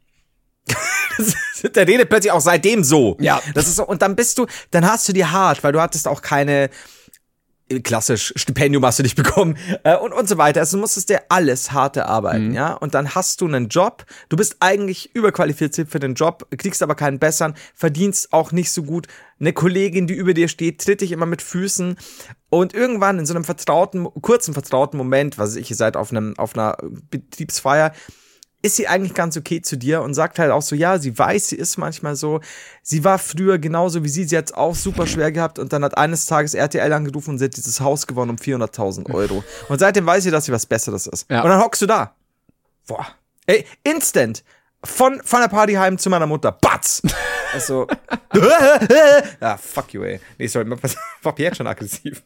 Der redet plötzlich auch seitdem so. Ja. Das ist so, und dann bist du, dann hast du dir hart, weil du hattest auch keine, äh, klassisch, Stipendium hast du nicht bekommen, äh, und, und so weiter. Also du musstest dir alles hart erarbeiten, ja. Und dann hast du einen Job, du bist eigentlich überqualifiziert für den Job, kriegst aber keinen besseren, verdienst auch nicht so gut. Eine Kollegin, die über dir steht, tritt dich immer mit Füßen. Und irgendwann in so einem vertrauten, kurzen vertrauten Moment, was weiß ich, ihr seid auf einem, auf einer Betriebsfeier, ist sie eigentlich ganz okay zu dir und sagt halt auch so, ja, sie weiß, sie ist manchmal so, sie war früher genauso wie sie, sie hat es auch super schwer gehabt und dann hat eines Tages R T L angerufen und sie hat dieses Haus gewonnen um vierhunderttausend Euro. Und seitdem weiß sie, dass sie was Besseres ist. Ja. Und dann hockst du da. Boah. Ey, instant. Von, von der Party heim zu meiner Mutter. Batz! Also. Ja, fuck you, ey. Nee, sorry, ich war jetzt schon aggressiv.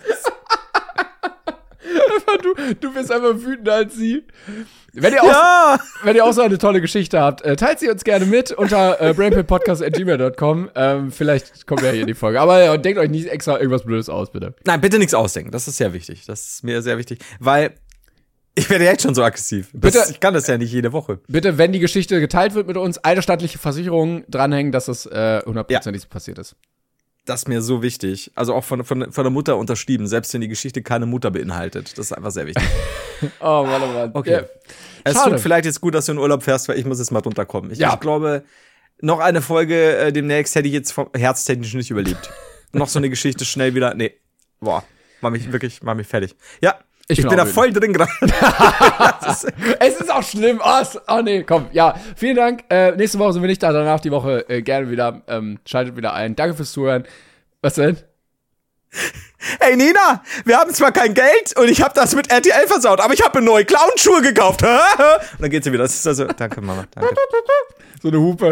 Du, du bist einfach wütender als sie. Wenn ihr, auch, Ja! wenn ihr auch so eine tolle Geschichte habt, äh, teilt sie uns gerne mit unter äh, brainpitpodcast at gmail dot com. Ähm, vielleicht kommen wir ja hier in die Folge. Aber ja, denkt euch nicht extra irgendwas Blödes aus, bitte. Nein, bitte nichts ausdenken. Das ist sehr wichtig. Das ist mir sehr wichtig. Weil ich werde jetzt schon so aggressiv. Das, Bitte- ich kann das ja nicht jede Woche. Bitte, wenn die Geschichte geteilt wird mit uns, eine staatliche Versicherung dranhängen, dass es äh, hundertprozentig so passiert ist. Das ist mir so wichtig. Also auch von, von, von der Mutter unterschrieben, selbst wenn die Geschichte keine Mutter beinhaltet. Das ist einfach sehr wichtig. Oh Mann, oh Mann. Okay. Ja. Es Schade. tut vielleicht jetzt gut, dass du in Urlaub fährst, weil ich muss jetzt mal drunter kommen. Ich, Ja. ich glaube, noch eine Folge äh, demnächst hätte ich jetzt vom herztechnisch nicht überlebt. Noch so eine Geschichte schnell wieder. Nee. Boah. Mach mich wirklich, mach mich fertig. Ja. Ich Ich, bin bin da auch voll drin gerade. Das ist- Es ist auch schlimm. Oh, es, oh nee, komm. Ja, vielen Dank. Äh, nächste Woche sind wir nicht da, danach die Woche äh, gerne wieder. Ähm, schaltet wieder ein. Danke fürs Zuhören. Was denn? Hey Nina, wir haben zwar kein Geld und ich habe das mit R T L versaut, aber ich habe mir neue Clownschuhe gekauft. Und dann geht sie wieder. Das ist also, danke Mama, danke. So eine Hupe.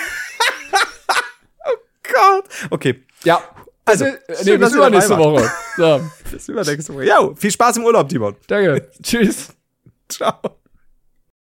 Oh Gott. Okay. Ja. Also, nee, schön, bis übernächste Woche. So. Bis übernächste Woche. Ja, viel Spaß im Urlaub, Timon. Danke. Tschüss. Ciao.